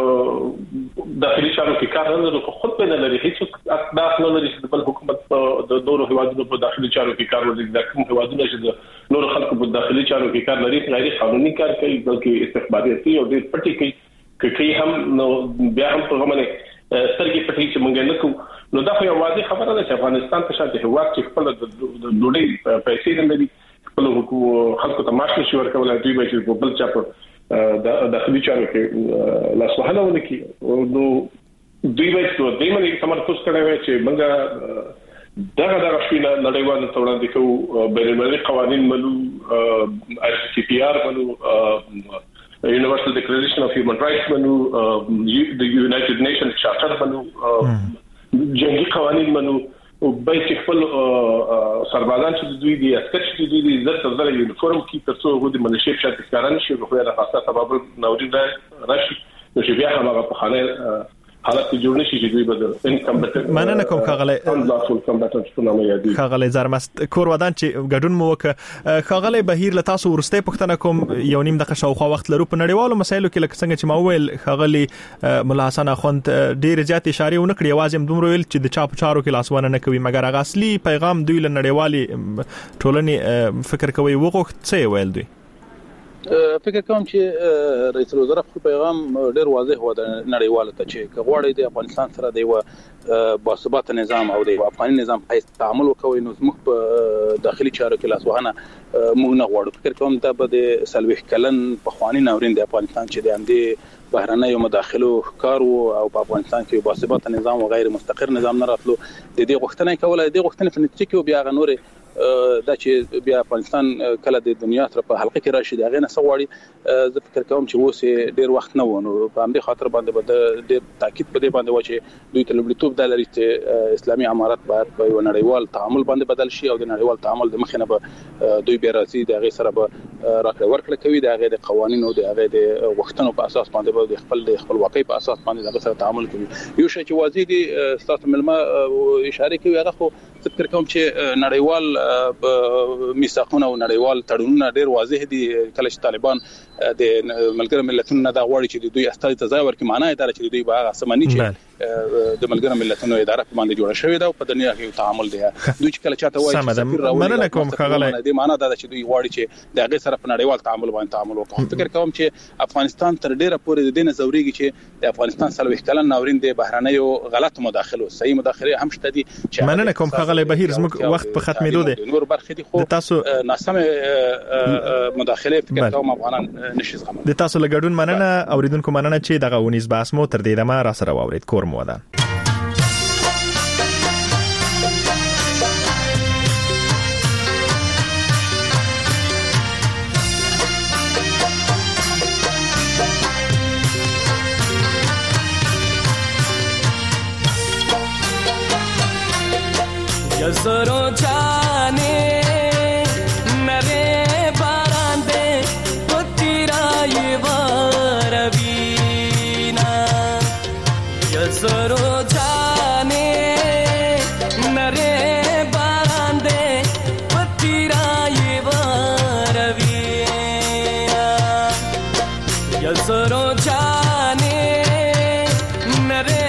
په داخلي چارو کې کار نه لرو خو خود په لري هیڅ اقدام نه لري چې بل حکومت د نورو هیوادونو په داخلي چارو کې کار وکړي د کوم هیوادونو چې نور خلکو په داخلي چارو کې کار لري غیر قانوني کار کوي بلکې استخباراتي او ډېر پټي کوي کوي هم نو بیا هم په غوښمنه سرګي پټي چې موږ نه کوو نو دا خو یو واضح خبره ده چې افغانستان ته شاته هیواد چې خپل د ډوډۍ پیسې نه لري خپل خلکو ته معاش نشي ورکولای دوی به چې بل چا په د داخلي چارو کې لاسوهنه ونکړي نو دوی به څه دوی باندې تمرکز کړی وي چې موږ دغه دغه شینه نړیوال توړاندې کوو بین المللي قوانين منو آی سی پی آر منو Universal Declaration of Human Rights منو the United Nations Charter منو جنگي قوانين منو او بیت خپل سربازان چې دوی دي عسكر چې دوی دي زړه زړه یونیفورم کې ترڅو غوډي منشي شات ښکاران شي خو دا خاصه سبب نوړي دا راشي نو چې بیا هغه په خانه حالت جوړ نشي چې دوی به انکمبټنټ مننه کوم خغله انلافول کمبټنټ په نامه یادي خغله زرمست کور ودان چې ګډون مو وک خغله بهیر له تاسو ورسته پښتنه کوم یو نیم دغه شاوخوا وخت لرو په نړیوالو مسایلو کې لکه څنګه چې ما ویل خغله مولا حسن اخوند ډیر زیات اشاره ونکړي आवाज هم دومره ویل چې د چاپ چارو کې لاسونه نه کوي مګر هغه اصلي پیغام دوی له نړیوالي ټولنې فکر کوي وغوښت څه ویل دوی فکر کوم چې رئیس الوزرا خپل پیغام ډیر واضح و د نړیواله ته چې کغوړې د افغانستان سره دی و باثبات نظام او د افغاني نظام په تعامل وکوي نو موږ په داخلي چارو کې لاسوهنه موږ نه غواړو فکر کوم دا به د سلويخ کلن په خواني ناورین د افغانستان چې د اندې بهرنۍ مداخلو کارو او په افغانستان کې باثبات نظام او غیر مستقر نظام نه راتلو د دې غوښتنې کوله د دې غوښتنې په نتیجه کې بیا غنوري دا چې بیا افغانستان کله د دنیا تر په حلقه کې راشي دا غي نه سوړي زه فکر کوم چې اوس ډیر وخت نه ونه په همدې خاطر باندې به د تاکید په دې باندې و چې دوی ته لومړیتوب د لري چې اسلامي امارات باید په یو نړیوال تعامل باندې بدل شي او د نړیوال تعامل د مخینه به دوی به راځي د غي سره به راکړه ورکړه کوي د غي د قوانینو د غي د وختونو په اساس باندې به د خپل د خپل واقعي په اساس باندې د سره تعامل کوي یو شی چې واضح دي ستاسو ملما اشاره کوي هغه خو فکر کوم چې نړیوال میثاقونه او نړیوال تړونونه ډیر واضح دي کله چې طالبان د ملګرو ملتونو نه دا غواړي چې دوی استاد ته ځای معنی دا چې دوی به هغه سمني چې د ملګرو ملتونو اداره په باندې جوړه شوې ده او په دنیا کې تعامل دی دوی چې کله چاته وایي چې سفیر راوړي مننه کوم خغله د معنی دا چې دوی غواړي چې د هغه سره په نړیوال تعامل باندې تعامل وکړي فکر کوم چې افغانستان تر ډیره پورې د دین زوريږي چې د افغانستان سلوي کلن ناورین د بهرنیو غلط مداخلو صحیح مداخله هم شته دي چې مننه کوم خغله بهیر زموږ وخت په ختمېدو دی نور برخې دي خو تاسو ناسمه مداخله فکر کوم افغانان نشي زغمل د تاسو لګډون مننه اوریدونکو مننه چې دغه ونیس بحث مو تر دې دمه را سره واورید کور مو ده Yazaro jane nare barande potira yevaravina Yazaro jane nare barande potira yevaravina Yazaro jane nare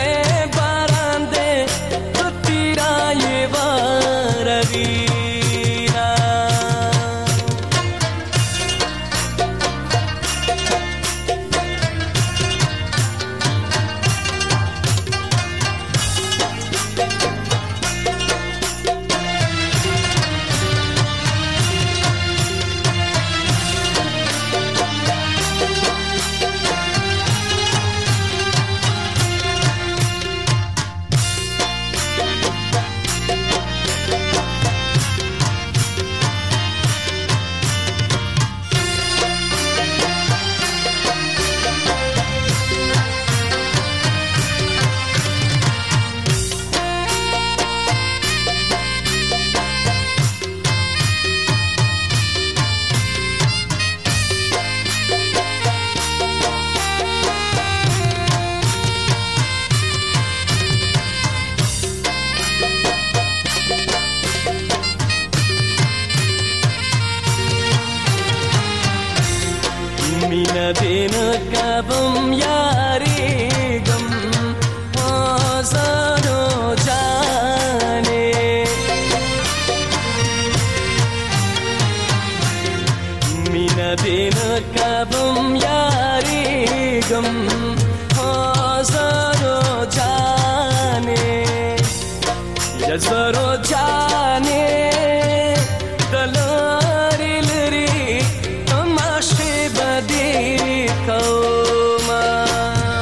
दिन कबम यारी गम हजारो जाने मीना दिन कबम यारी गम हजारो जाने हजारो जाने दलारी लरी तमाशे बदी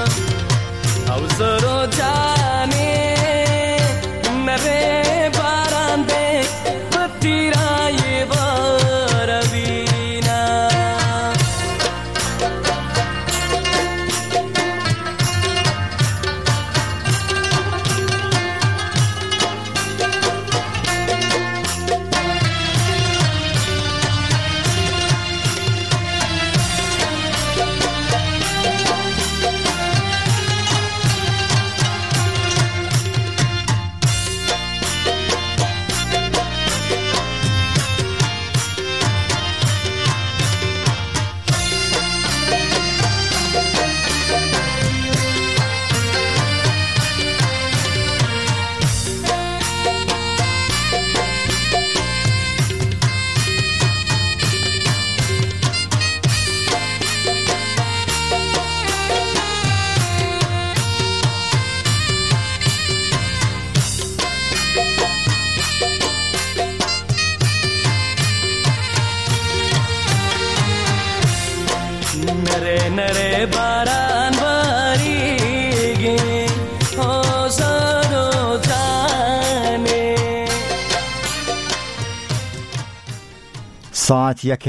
Zaro jane nare bara نره نره باران باریږي او زړه ځانې ساعت یک